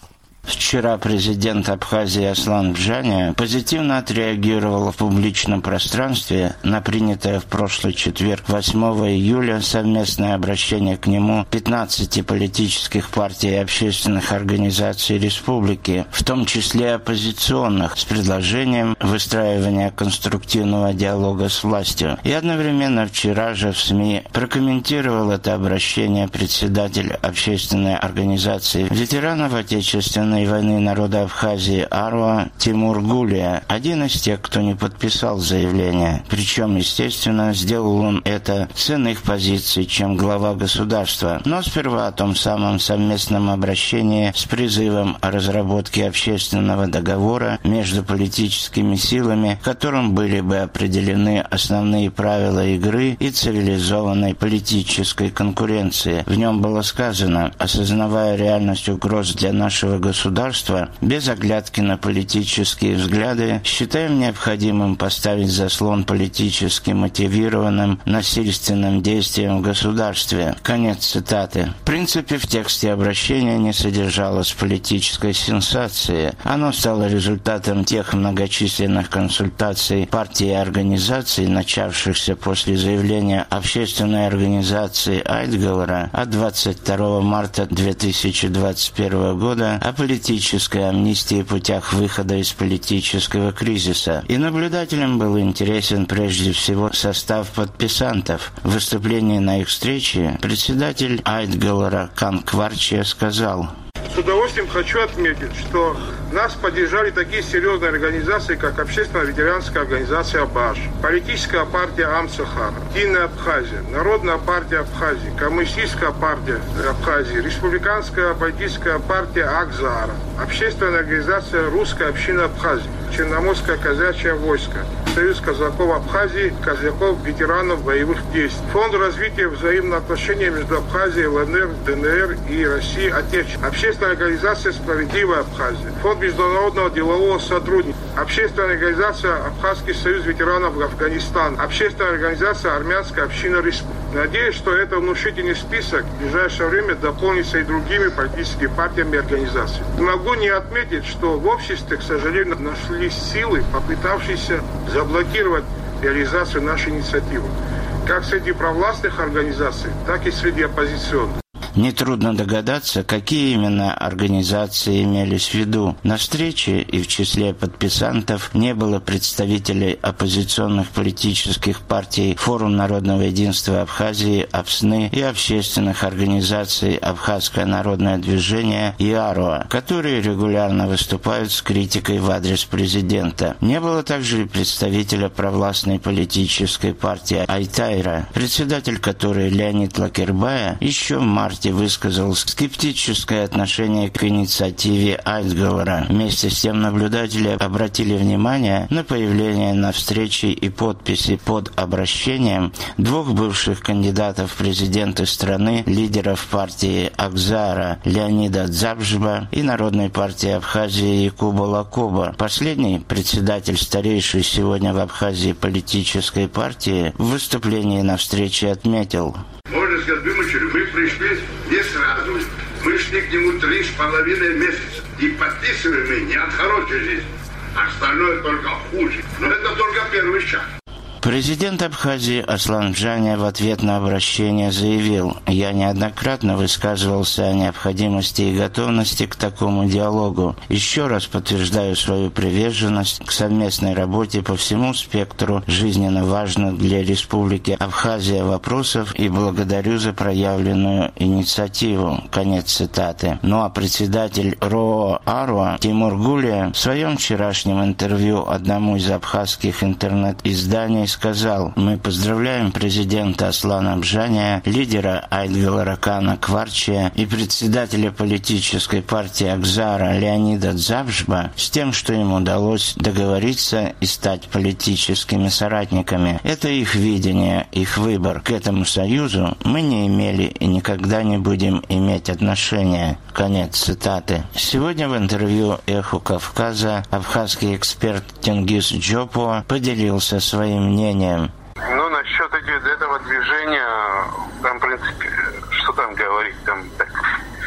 Вчера президент Абхазии Аслан Бжаня позитивно отреагировал в публичном пространстве на принятое в прошлый четверг, восьмого июля, совместное обращение к нему пятнадцати политических партий и общественных организаций республики, в том числе оппозиционных, с предложением выстраивания конструктивного диалога с властью. И одновременно вчера же в СМИ прокомментировал это обращение председатель общественной организации ветеранов Отечественной войны народа Абхазии Аруа Тимур Гулия, один из тех, кто не подписал заявление. Причем, естественно, сделал он это с иных позиций, чем глава государства. Но сперва о том самом совместном обращении с призывом о разработке общественного договора между политическими силами, в котором были бы определены основные правила игры и цивилизованной политической конкуренции. В нем было сказано: осознавая реальность угроз для нашего государства, без оглядки на политические взгляды, считаем необходимым поставить заслон политически мотивированным насильственным действиям в государстве. Конец цитаты. В принципе, в тексте обращения не содержалось политической сенсации. Оно стало результатом тех многочисленных консультаций партий и организаций, начавшихся после заявления общественной организации Айтгалара от двадцать второго марта две тысячи двадцать первого года о политической амнистии в путях выхода из политического кризиса. И наблюдателям был интересен прежде всего состав подписантов. В выступлении на их встрече председатель Айтгалара Кан Кварчия сказал: с удовольствием хочу отметить, что нас поддержали такие серьезные организации, как Общественная ветеранская организация «Абаш», Политическая партия Амсахара, Единая Абхазия, Народная партия Абхазии, Коммунистическая партия Абхазии, Республиканская политическая партия Акзара, Общественная организация «Русская община Абхазии», Черноморское казачье войско, Союз казаков Абхазии, казаков ветеранов боевых действий, Фонд развития взаимных отношений между Абхазией, ЛНР, ДНР и Россией Отечественной, Общественная организация «Справедливая Абхазия», Фонд международного делового сотрудничества, Общественная организация Абхазский союз ветеранов Афганистана, Общественная организация Армянская община республики. Надеюсь, что это внушительный список в ближайшее время дополнится и другими политическими партиями и организациями. Могу не отметить, что в обществе, к сожалению, нашлись силы, попытавшиеся заблокировать реализацию нашей инициативы, как среди провластных организаций, так и среди оппозиционных. Нетрудно догадаться, какие именно организации имелись в виду. На встрече и в числе подписантов не было представителей оппозиционных политических партий Форум народного единства Абхазии, АПСНы и общественных организаций Абхазское народное движение и Аруа, которые регулярно выступают с критикой в адрес президента. Не было также и представителя провластной политической партии Айтайра, председатель которой Леонид Лакербая еще в марте высказал скептическое отношение к инициативе Айтгалара. Вместе с тем наблюдатели обратили внимание на появление на встрече и подписи под обращением двух бывших кандидатов в президенты страны, лидеров партии Акзара Леонида Дзабжба и Народной партии Абхазии Якуба Лакоба. Последний, председатель старейшей сегодня в Абхазии политической партии, в выступлении на встрече отметил: можно сказать, вымучили, мы пришли не сразу. Мы шли к нему три с половиной месяца. И подписываем мы не от хорошей жизни, а остальное только хуже. Но это только первый шаг. Президент Абхазии Аслан Бжаня в ответ на обращение заявил: «Я неоднократно высказывался о необходимости и готовности к такому диалогу. Еще раз подтверждаю свою приверженность к совместной работе по всему спектру жизненно важных для Республики Абхазия вопросов и благодарю за проявленную инициативу». Конец цитаты. Ну а председатель РОО Аруа Тимур Гулия в своем вчерашнем интервью одному из абхазских интернет-изданий сказал: «Мы поздравляем президента Аслана Бжаня, лидера Айтгалара Кана Кварчия и председателя политической партии Акзара Леонида Дзабжба с тем, что им удалось договориться и стать политическими соратниками. Это их видение, их выбор. К этому союзу мы не имели и никогда не будем иметь отношения». Конец цитаты. Сегодня в интервью «Эху Кавказа» абхазский эксперт Тенгиз Джопо поделился своим мнением. Ну, насчет этого движения, там, в принципе, что там говорить, там, так,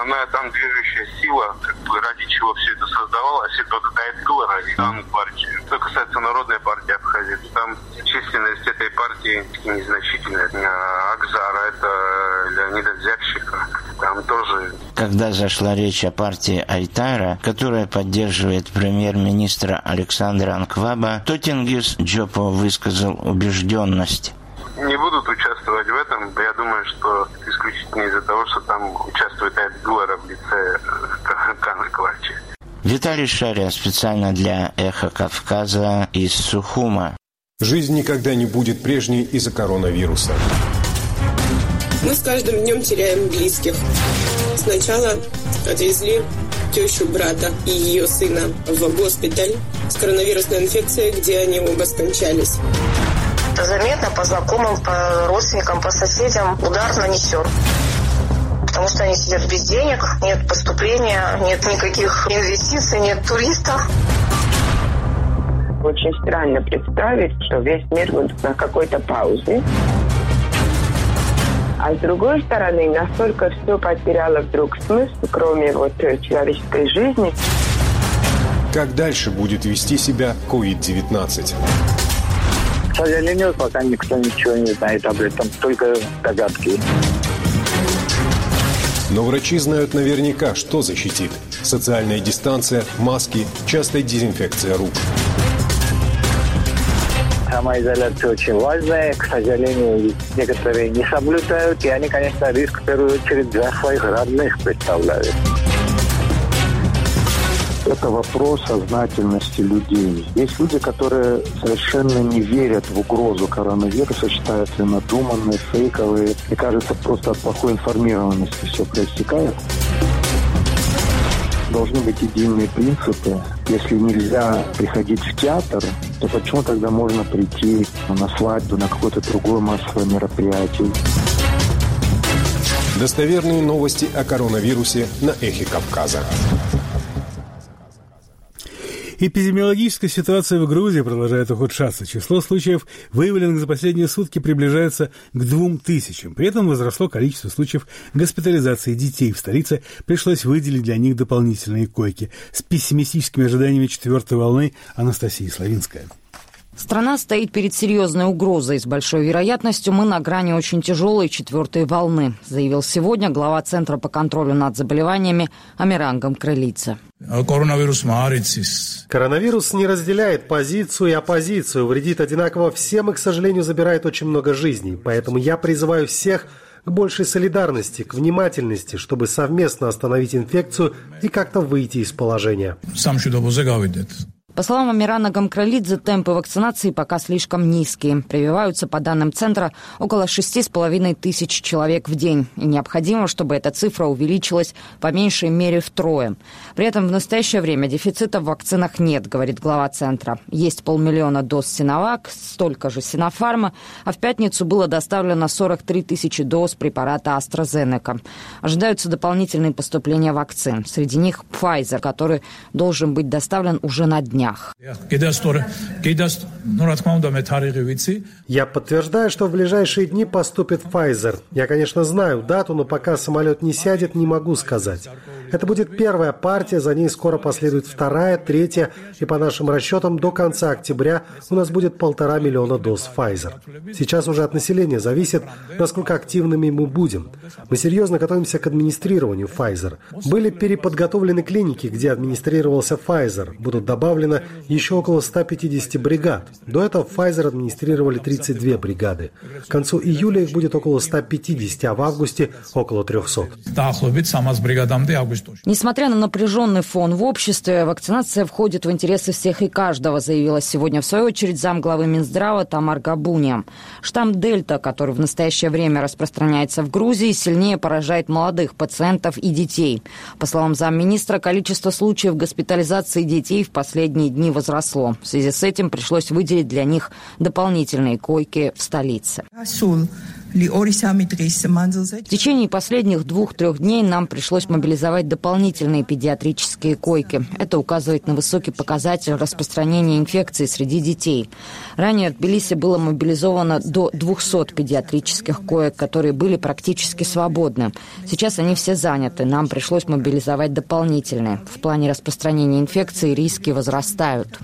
основная там движущая сила, как бы ради чего все это создавалось, это вот эта Айткылара и данную партию. Что касается Народной партии Абхазии, там численность этой партии незначительная. Акзара — это Леонида Зябщика. Там тоже... Когда зашла речь о партии Айтара, которая поддерживает премьер-министра Александра Анкваба, то Тенгиз Джопо высказал убежденность. Не будут участвовать в этом. Я думаю, что исключительно из-за того, что там участвует Айткылара в лице Кана Кварчи. Виталий Шария специально для «Эхо Кавказа» из Сухума. Жизнь никогда не будет прежней из-за коронавируса. Мы с каждым днем теряем близких. Сначала отвезли тещу брата и ее сына в госпиталь с коронавирусной инфекцией, где они оба скончались. Это заметно по знакомым, по родственникам, по соседям удар нанесен. Потому что они сидят без денег, нет поступления, нет никаких инвестиций, нет туристов. Очень странно представить, что весь мир будет на какой-то паузе. А с другой стороны, настолько все потеряло вдруг смысл, кроме вот человеческой жизни. Как дальше будет вести себя ковид девятнадцать? К сожалению, пока никто ничего не знает об этом, только догадки. Но врачи знают наверняка, что защитит. Социальная дистанция, маски, частая дезинфекция рук. Самоизоляция очень важная. К сожалению, некоторые не соблюдают. И они, конечно, риск в первую очередь для своих родных представляют. Это вопрос сознательности людей. Есть люди, которые совершенно не верят в угрозу коронавируса, считают ее надуманные, фейковые. И кажется, просто от плохой информированности все проистекает. Должны быть единые принципы. Если нельзя приходить в театр, то почему тогда можно прийти на свадьбу, на какое-то другое массовое мероприятие? Достоверные новости о коронавирусе на «Эхе Кавказа». Эпидемиологическая ситуация в Грузии продолжает ухудшаться. Число случаев, выявленных за последние сутки, приближается к двум тысячам. При этом возросло количество случаев госпитализации детей. В столице пришлось выделить для них дополнительные койки. С пессимистическими ожиданиями четвертой волны Анастасия Славинская. Страна стоит перед серьезной угрозой. С большой вероятностью мы на грани очень тяжелой четвертой волны, заявил сегодня глава Центра по контролю над заболеваниями Амиран Гамкрелидзе. Коронавирус не разделяет позицию и оппозицию, вредит одинаково всем и, к сожалению, забирает очень много жизней. Поэтому я призываю всех к большей солидарности, к внимательности, чтобы совместно остановить инфекцию и как-то выйти из положения. По словам Амирана Гамкрелидзе, темпы вакцинации пока слишком низкие. Прививаются, по данным Центра, около шести с половиной тысяч человек в день. И необходимо, чтобы эта цифра увеличилась по меньшей мере втрое. При этом в настоящее время дефицита в вакцинах нет, говорит глава Центра. Есть полмиллиона доз Синовак, столько же Синофарма, а в пятницу было доставлено сорок три тысячи доз препарата AstraZeneca. Ожидаются дополнительные поступления вакцин. Среди них Pfizer, который должен быть доставлен уже на днях. Я подтверждаю, что в ближайшие дни поступит Pfizer. Я, конечно, знаю дату, но пока самолет не сядет, не могу сказать. Это будет первая партия, за ней скоро последует вторая, третья, и по нашим расчетам до конца октября у нас будет полтора миллиона доз Pfizer. Сейчас уже от населения зависит, насколько активными мы будем. Мы серьезно готовимся к администрированию Pfizer. Были переподготовлены клиники, где администрировался Pfizer. Будут добавлены еще около ста пятидесяти бригад. До этого Pfizer администрировали тридцать две бригады. К концу июля их будет около ста пятидесяти, а в августе около трехсот. Несмотря на напряженный фон в обществе, вакцинация входит в интересы всех и каждого, заявила сегодня в свою очередь замглавы Минздрава Тамар Габуния. Штамм Дельта, который в настоящее время распространяется в Грузии, сильнее поражает молодых пациентов и детей. По словам замминистра, количество случаев госпитализации детей в последние дни возросло. В связи с этим пришлось выделить для них дополнительные койки в столице. В течение последних двух-трех дней нам пришлось мобилизовать дополнительные педиатрические койки. Это указывает на высокий показатель распространения инфекции среди детей. Ранее в Тбилиси было мобилизовано до двухсот педиатрических коек, которые были практически свободны. Сейчас они все заняты. Нам пришлось мобилизовать дополнительные. В плане распространения инфекции риски возрастают,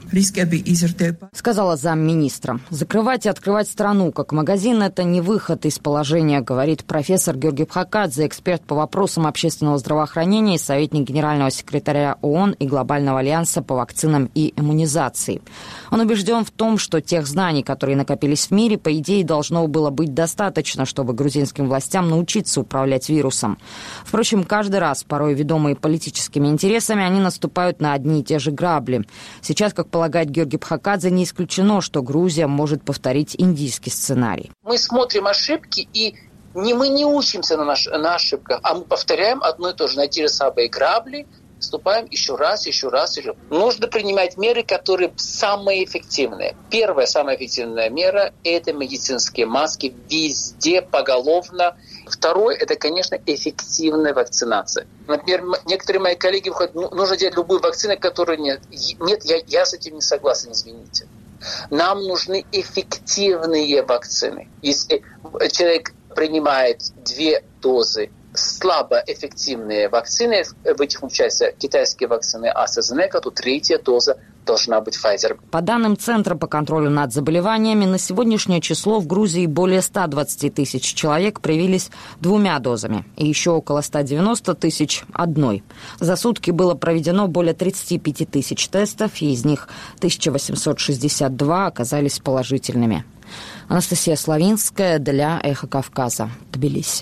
сказала замминистра. Закрывать и открывать страну как магазин – это не выход из положения, говорит профессор Георгий Пхакадзе, эксперт по вопросам общественного здравоохранения и советник генерального секретаря ООН и Глобального альянса по вакцинам и иммунизации. Он убежден в том, что тех знаний, которые накопились в мире, по идее, должно было быть достаточно, чтобы грузинским властям научиться управлять вирусом. Впрочем, каждый раз, порой ведомые политическими интересами, они наступают на одни и те же грабли. Сейчас, как полагает Георгий Пхакадзе, не исключено, что Грузия может повторить индийский сценарий. Мы смотрим ошибки, и не, мы не учимся на, наш, на ошибках, а мы повторяем одно и то же, на те же самые грабли, вступаем еще раз, еще раз, еще раз. Нужно принимать меры, которые самые эффективные. Первая самая эффективная мера – это медицинские маски везде, поголовно. Второе – это, конечно, эффективная вакцинация. Например, некоторые мои коллеги выходят, ну, нужно делать любую вакцину, которой нет. Нет, я, я с этим не согласен, извините. Нам нужны эффективные вакцины. Если человек принимает две дозы слабоэффективные вакцины, в этих участия китайские вакцины AstraZeneca, то третья доза должна быть Pfizer. По данным Центра по контролю над заболеваниями, на сегодняшнее число в Грузии более ста двадцати тысяч человек привились двумя дозами, и еще около ста девяноста тысяч одной. За сутки было проведено более тридцати пяти тысяч тестов, и из них тысяча восемьсот шестьдесят два оказались положительными. Анастасия Славинская для «Эхо Кавказа», Тбилиси.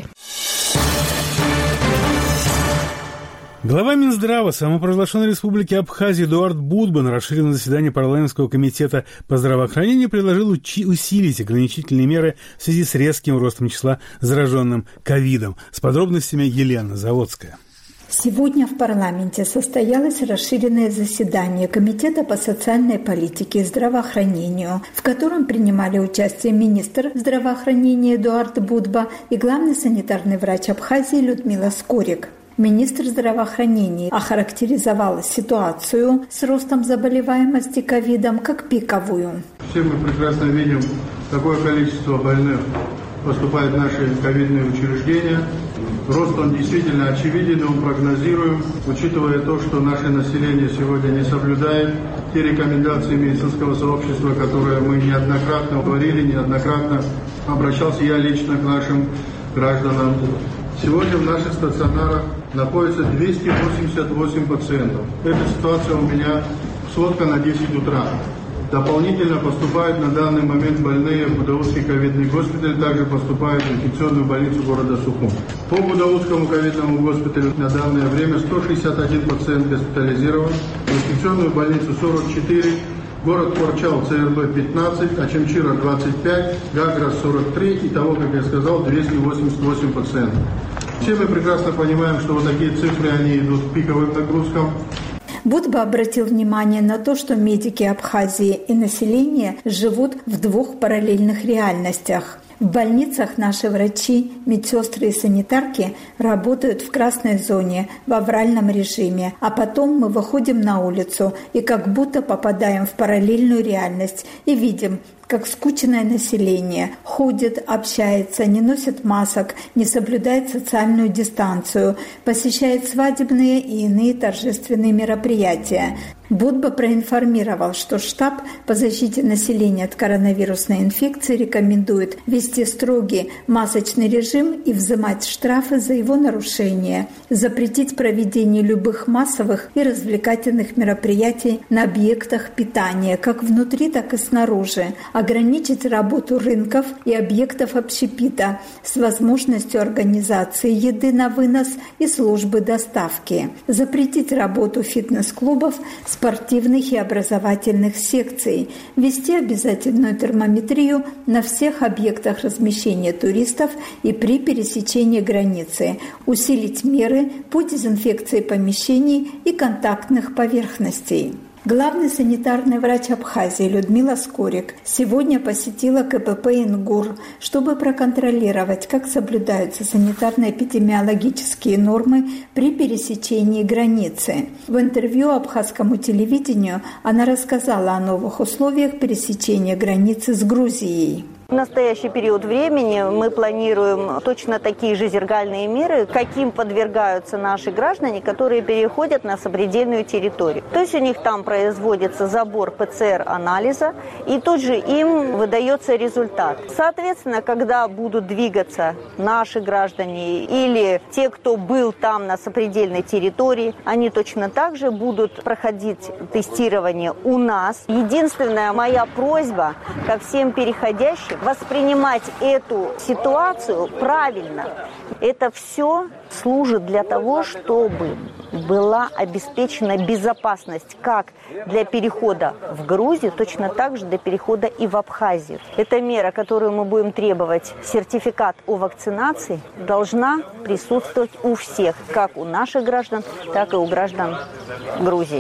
Глава Минздрава самопровозглашенной республики Абхазия Эдуард Будба на расширенном заседании парламентского комитета по здравоохранению предложил усилить ограничительные меры в связи с резким ростом числа зараженным ковидом. С подробностями Елена Заводская. Сегодня в парламенте состоялось расширенное заседание Комитета по социальной политике и здравоохранению, в котором принимали участие министр здравоохранения Эдуард Будба и главный санитарный врач Абхазии Людмила Скорик. Министр здравоохранения охарактеризовал ситуацию с ростом заболеваемости ковидом как пиковую. Все мы прекрасно видим, какое количество больных поступает в наши ковидные учреждения. Рост он действительно очевиден, он прогнозируем, учитывая то, что наше население сегодня не соблюдает те рекомендации медицинского сообщества, которые мы неоднократно говорили, неоднократно обращался я лично к нашим гражданам. Сегодня в наших стационарах находится двести восемьдесят восемь пациентов. Эта ситуация у меня сводка на десять утра. Дополнительно поступают на данный момент больные в Гудаутский ковидный госпиталь, также поступают в инфекционную больницу города Сухум. По Гудаутскому ковидному госпиталю на данное время сто шестьдесят один пациент госпитализирован, в инфекционную больницу сорок четыре, город Корчал ЦРБ пятнадцать, Ачамчира двадцать пять, Гагра сорок три, итого, как я сказал, двести восемьдесят восемь пациентов. Все мы прекрасно понимаем, что вот такие цифры, они идут к пиковым нагрузкам. Будба обратил внимание на то, что медики Абхазии и население живут в двух параллельных реальностях. В больницах наши врачи, медсестры и санитарки работают в красной зоне, в авральном режиме, а потом мы выходим на улицу и как будто попадаем в параллельную реальность и видим, как скучное население ходит, общается, не носит масок, не соблюдает социальную дистанцию, посещает свадебные и иные торжественные мероприятия. Будба проинформировал, что штаб по защите населения от коронавирусной инфекции рекомендует ввести строгий масочный режим и взимать штрафы за его нарушение, запретить проведение любых массовых и развлекательных мероприятий на объектах питания, как внутри, так и снаружи, ограничить работу рынков и объектов общепита с возможностью организации еды на вынос и службы доставки, запретить работу фитнес-клубов, спортивных и образовательных секций, ввести обязательную термометрию на всех объектах размещения туристов и при пересечении границы, усилить меры по дезинфекции помещений и контактных поверхностей. Главный санитарный врач Абхазии Людмила Скорик сегодня посетила ка пэ пэ «Ингур», чтобы проконтролировать, как соблюдаются санитарно-эпидемиологические нормы при пересечении границы. В интервью абхазскому телевидению она рассказала о новых условиях пересечения границы с Грузией. В настоящий период времени мы планируем точно такие же зергальные меры, каким подвергаются наши граждане, которые переходят на сопредельную территорию. То есть у них там производится забор пэ цэ эр-анализа, и тут же им выдается результат. Соответственно, когда будут двигаться наши граждане или те, кто был там на сопредельной территории, они точно так же будут проходить тестирование у нас. Единственная моя просьба ко всем переходящим — воспринимать эту ситуацию правильно. Это все служит для того, чтобы была обеспечена безопасность как для перехода в Грузию, точно так же для перехода и в Абхазию. Эта мера, которую мы будем требовать, сертификат о вакцинации, должна присутствовать у всех, как у наших граждан, так и у граждан Грузии.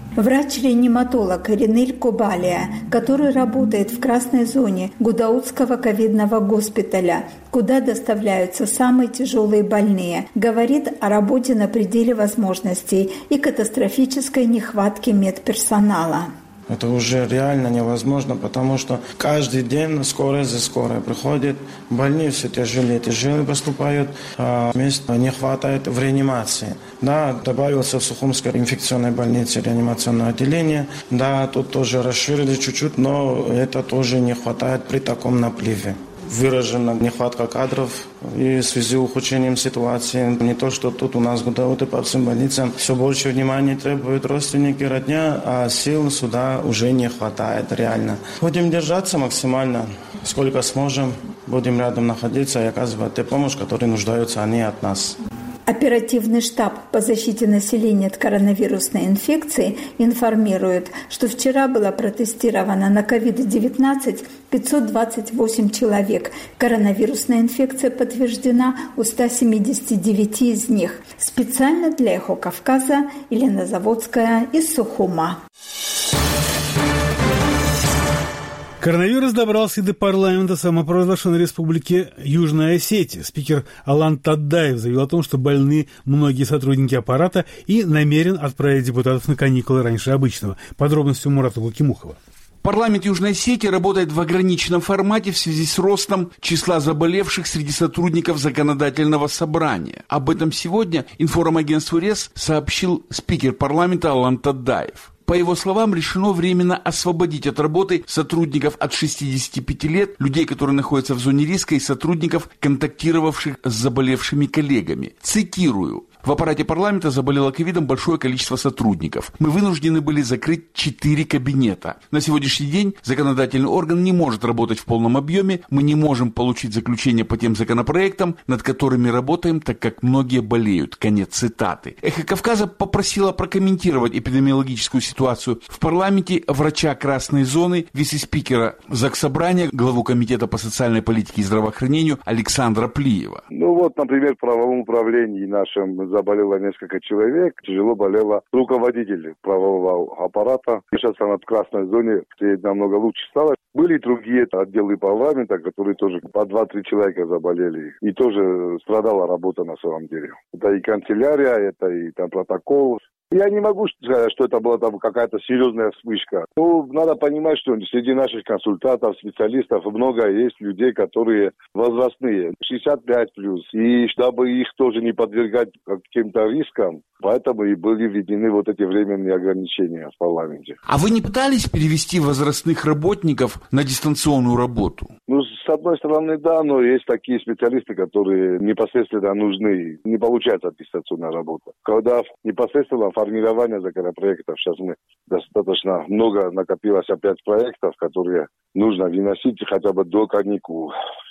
Врач-реаниматолог Ренель Кобалия, который работает в красной зоне Гудаутского ковидного госпиталя, куда доставляются самые тяжелые больные, говорит о работе на пределе возможностей и катастрофической нехватке медперсонала. Это уже реально невозможно, потому что каждый день скорая за скорой приходит, больные все тяжелее, тяжелее поступают, а мест не хватает в реанимации. Да, добавился в Сухумской инфекционной больнице реанимационное отделение, да, тут тоже расширили чуть-чуть, но это тоже не хватает при таком напливе. Выражена нехватка кадров и в связи с ухудшением ситуации. Не то, что тут у нас в Гудауте по всем больницам все больше внимания требуют родственники, родня, а сил сюда уже не хватает реально. Будем держаться максимально, сколько сможем. Будем рядом находиться и оказывать ту помощь, которой нуждаются они от нас. Оперативный штаб по защите населения от коронавирусной инфекции информирует, что вчера было протестировано на ковид девятнадцать пятьсот двадцать восемь человек. Коронавирусная инфекция подтверждена у ста семидесяти девяти из них. Специально для «Эхо Кавказа» Елена Заводская из Сухума. Коронавирус добрался и до парламента самопровозглашенной республики Южная Осетия. Спикер Алан Таддаев заявил о том, что больны многие сотрудники аппарата и намерен отправить депутатов на каникулы раньше обычного. Подробности у Мурата Лукимухова. Парламент Южной Осетии работает в ограниченном формате в связи с ростом числа заболевших среди сотрудников законодательного собрания. Об этом сегодня информагентству РЕС сообщил спикер парламента Алан Таддаев. По его словам, решено временно освободить от работы сотрудников от шестидесяти пяти лет, людей, которые находятся в зоне риска, и сотрудников, контактировавших с заболевшими коллегами. Цитирую. В аппарате парламента заболело ковидом большое количество сотрудников. Мы вынуждены были закрыть четыре кабинета. На сегодняшний день законодательный орган не может работать в полном объеме. Мы не можем получить заключение по тем законопроектам, над которыми работаем, так как многие болеют. Конец цитаты. «Эхо Кавказа» попросила прокомментировать эпидемиологическую ситуацию в парламенте врача красной зоны, вице-спикера Заксобрания, главу комитета по социальной политике и здравоохранению Александра Плиева. Ну вот, например, в правовом управлении нашем заболело несколько человек, тяжело болела руководитель правового аппарата. Сейчас она в красной зоне, намного лучше стало. Были другие отделы парламента, которые тоже по два-три человека заболели. И тоже страдала работа на самом деле. Это и канцелярия, это и там протокол. Я не могу сказать, что это была там какая-то серьезная вспышка. Ну, надо понимать, что среди наших консультантов, специалистов много есть людей, которые возрастные, шестьдесят пять плюс. И чтобы их тоже не подвергать каким-то рискам, поэтому и были введены вот эти временные ограничения в парламенте. А вы не пытались перевести возрастных работников на дистанционную работу? Ну, с одной стороны, да, но есть такие специалисты, которые непосредственно нужны. Не получается дистанционная работа. Когда непосредственно формирование законопроектов, сейчас мы достаточно много накопилось опять проектов, которые нужно выносить хотя бы до каникул.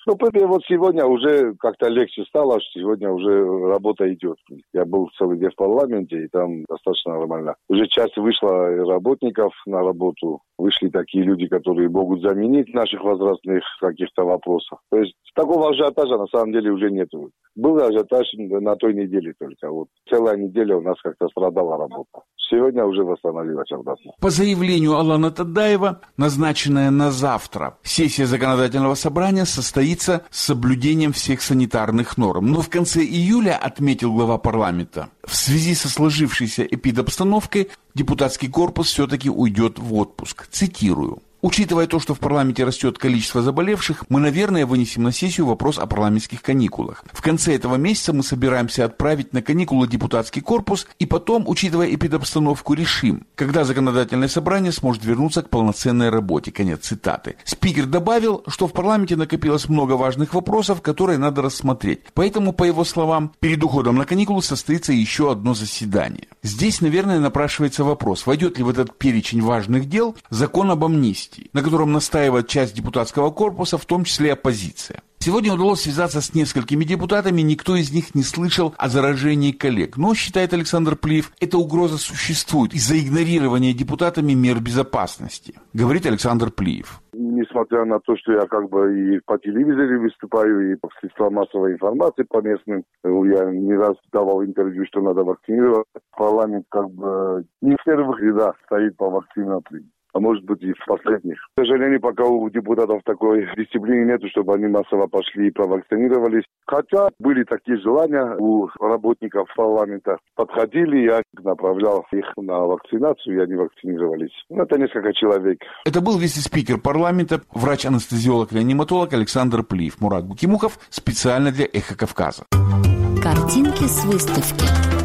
Ну, вот сегодня уже как-то легче стало, сегодня уже работа идет. Я был целый день в парламенте, и там достаточно нормально. Уже часть вышла работников на работу, вышли такие люди, которые могут заменить наших возрастных каких-то вопросов. То есть такого ажиотажа на самом деле уже нет. Был ажиотаж на той неделе только. Вот целая неделя у нас как-то страдала работа. Сегодня уже восстановилась обратно. По заявлению Алана Тадаева, назначенная на завтра сессия законодательного собрания состоится с соблюдением всех санитарных норм. Но в конце июля, отметил глава парламента, в связи со сложившейся эпидобстановкой депутатский корпус все-таки уйдет в отпуск. Цитирую. Учитывая то, что в парламенте растет количество заболевших, мы, наверное, вынесем на сессию вопрос о парламентских каникулах. В конце этого месяца мы собираемся отправить на каникулы депутатский корпус и потом, учитывая эпидобстановку, решим, когда законодательное собрание сможет вернуться к полноценной работе. Конец цитаты. Спикер добавил, что в парламенте накопилось много важных вопросов, которые надо рассмотреть. Поэтому, по его словам, перед уходом на каникулы состоится еще одно заседание. Здесь, наверное, напрашивается вопрос, войдет ли в этот перечень важных дел закон об амнистии, на котором настаивает часть депутатского корпуса, в том числе оппозиция. Сегодня удалось связаться с несколькими депутатами, никто из них не слышал о заражении коллег. Но, считает Александр Плиев, эта угроза существует из-за игнорирования депутатами мер безопасности, говорит Александр Плиев. Несмотря на то, что я как бы и по телевизору выступаю, и по средствам массовой информации по местным, я не раз давал интервью, что надо вакцинировать. Парламент как бы не в первых рядах стоит по вакцинации. А может быть и в последних. К сожалению, пока у депутатов такой дисциплины нет, чтобы они массово пошли и провакцинировались. Хотя были такие желания у работников парламента. Подходили, я направлял их на вакцинацию, и они вакцинировались. Ну, это несколько человек. Это был вице-спикер парламента, врач-анестезиолог-реаниматолог Александр Плиев. Мурат Букимухов специально для «Эхо Кавказа». Картинки с выставки.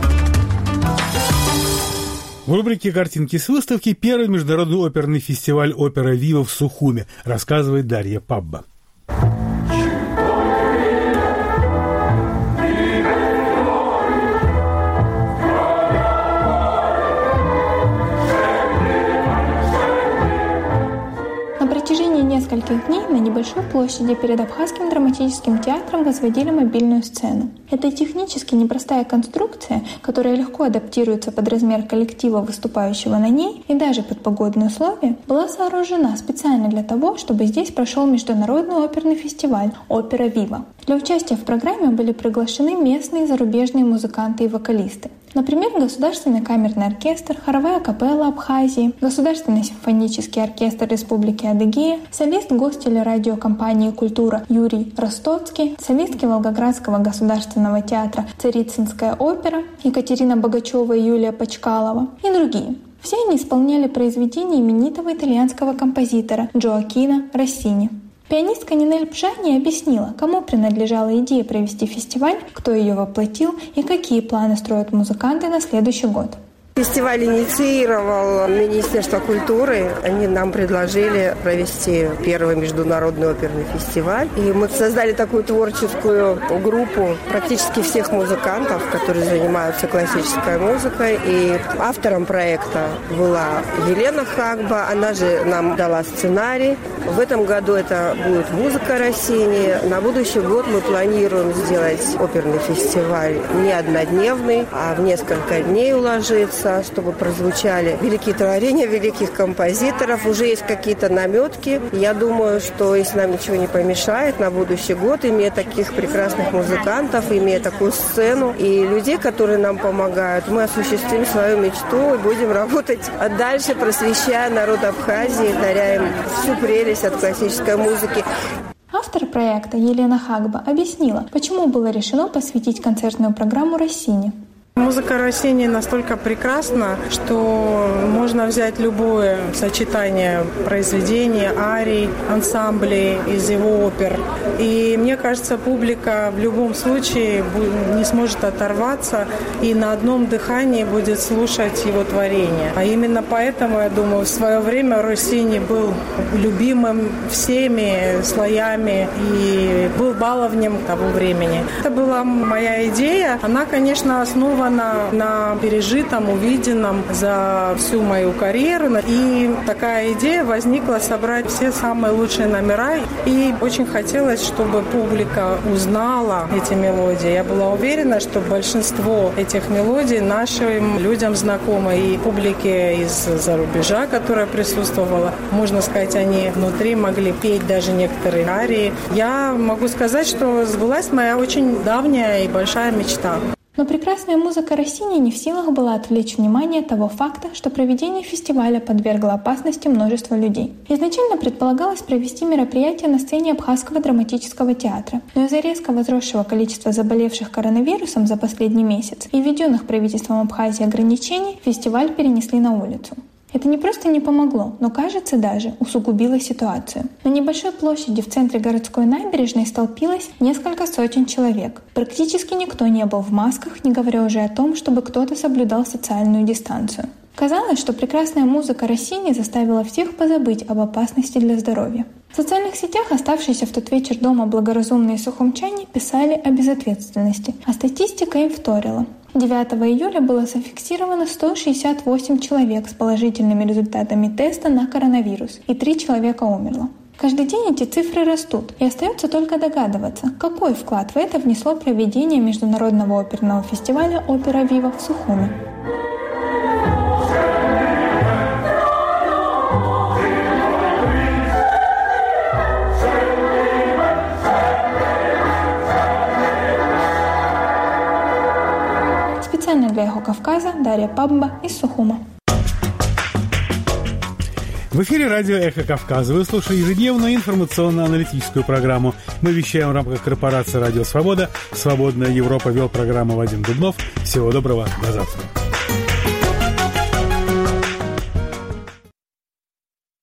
В рубрике «Картинки с выставки» первый международный оперный фестиваль «Опера Вива» в Сухуме, рассказывает Дарья Пабба. На протяжении нескольких дней на небольшой площади перед Абхазским драматическим театром возводили мобильную сцену. Это технически непростая конструкция, которая легко адаптируется под размер коллектива, выступающего на ней, и даже под погодные условия, была сооружена специально для того, чтобы здесь прошел международный оперный фестиваль «Опера Вива». Для участия в программе были приглашены местные и зарубежные музыканты и вокалисты. Например, Государственный камерный оркестр, хоровая капелла Абхазии, Государственный симфонический оркестр Республики Адыгея, солист гостелерадиокомпании «Культура» Юрий Ростоцкий, солистки Волгоградского государственного театра «Царицынская опера» Екатерина Богачева и Юлия Почкалова и другие. Все они исполняли произведения именитого итальянского композитора Джоаккино Россини. Пианистка Нинель Пжани объяснила, кому принадлежала идея провести фестиваль, кто ее воплотил и какие планы строят музыканты на следующий год. Фестиваль инициировал Министерство культуры. Они нам предложили провести первый международный оперный фестиваль. И мы создали такую творческую группу практически всех музыкантов, которые занимаются классической музыкой. И автором проекта была Елена Хагба. Она же нам дала сценарий. В этом году это будет музыка Россини. На будущий год мы планируем сделать оперный фестиваль не однодневный, а в несколько дней уложиться, чтобы прозвучали великие творения великих композиторов. Уже есть какие-то наметки. Я думаю, что если нам ничего не помешает, на будущий год, имея таких прекрасных музыкантов, имея такую сцену и людей, которые нам помогают, мы осуществим свою мечту и будем работать дальше, просвещая народ Абхазии, даря им всю прелесть от классической музыки. Автор проекта Елена Хагба объяснила, почему было решено посвятить концертную программу Россини. Музыка Россини настолько прекрасна, что можно взять любое сочетание произведений, арий, ансамблей из его опер. И мне кажется, публика в любом случае не сможет оторваться и на одном дыхании будет слушать его творение. А именно поэтому, я думаю, в свое время Россини был любимым всеми слоями и был баловнем того времени. Это была моя идея. Она, конечно, основана основана на пережитом, увиденном за всю мою карьеру. И такая идея возникла собрать все самые лучшие номера. И очень хотелось, чтобы публика узнала эти мелодии. Я была уверена, что большинство этих мелодий нашим людям знакомы. И публике из-за рубежа, которая присутствовала, можно сказать, они внутри могли петь даже некоторые арии. Я могу сказать, что сбылась моя очень давняя и большая мечта. Но прекрасная музыка Россини не в силах была отвлечь внимание от того факта, что проведение фестиваля подвергло опасности множество людей. Изначально предполагалось провести мероприятие на сцене Абхазского драматического театра, но из-за резко возросшего количества заболевших коронавирусом за последний месяц и введенных правительством Абхазии ограничений фестиваль перенесли на улицу. Это не просто не помогло, но, кажется, даже усугубило ситуацию. На небольшой площади в центре городской набережной столпилось несколько сотен человек. Практически никто не был в масках, не говоря уже о том, чтобы кто-то соблюдал социальную дистанцию. Казалось, что прекрасная музыка Россини заставила всех позабыть об опасности для здоровья. В социальных сетях оставшиеся в тот вечер дома благоразумные сухумчане писали о безответственности, а статистика им вторила. девятого июля было зафиксировано сто шестьдесят восемь человек с положительными результатами теста на коронавирус, и три человека умерло. Каждый день эти цифры растут, и остается только догадываться, какой вклад в это внесло проведение Международного оперного фестиваля «Опера Вива» в Сухуми. Специально для «Эхо Кавказа» Дарья Пабба из Сухума. В эфире радио «Эхо Кавказа». Вы слушаете ежедневную информационно-аналитическую программу. Мы вещаем в рамках корпорации «Радио Свобода». «Свободная Европа» вел программу Вадим Дубнов. Всего доброго. До завтра.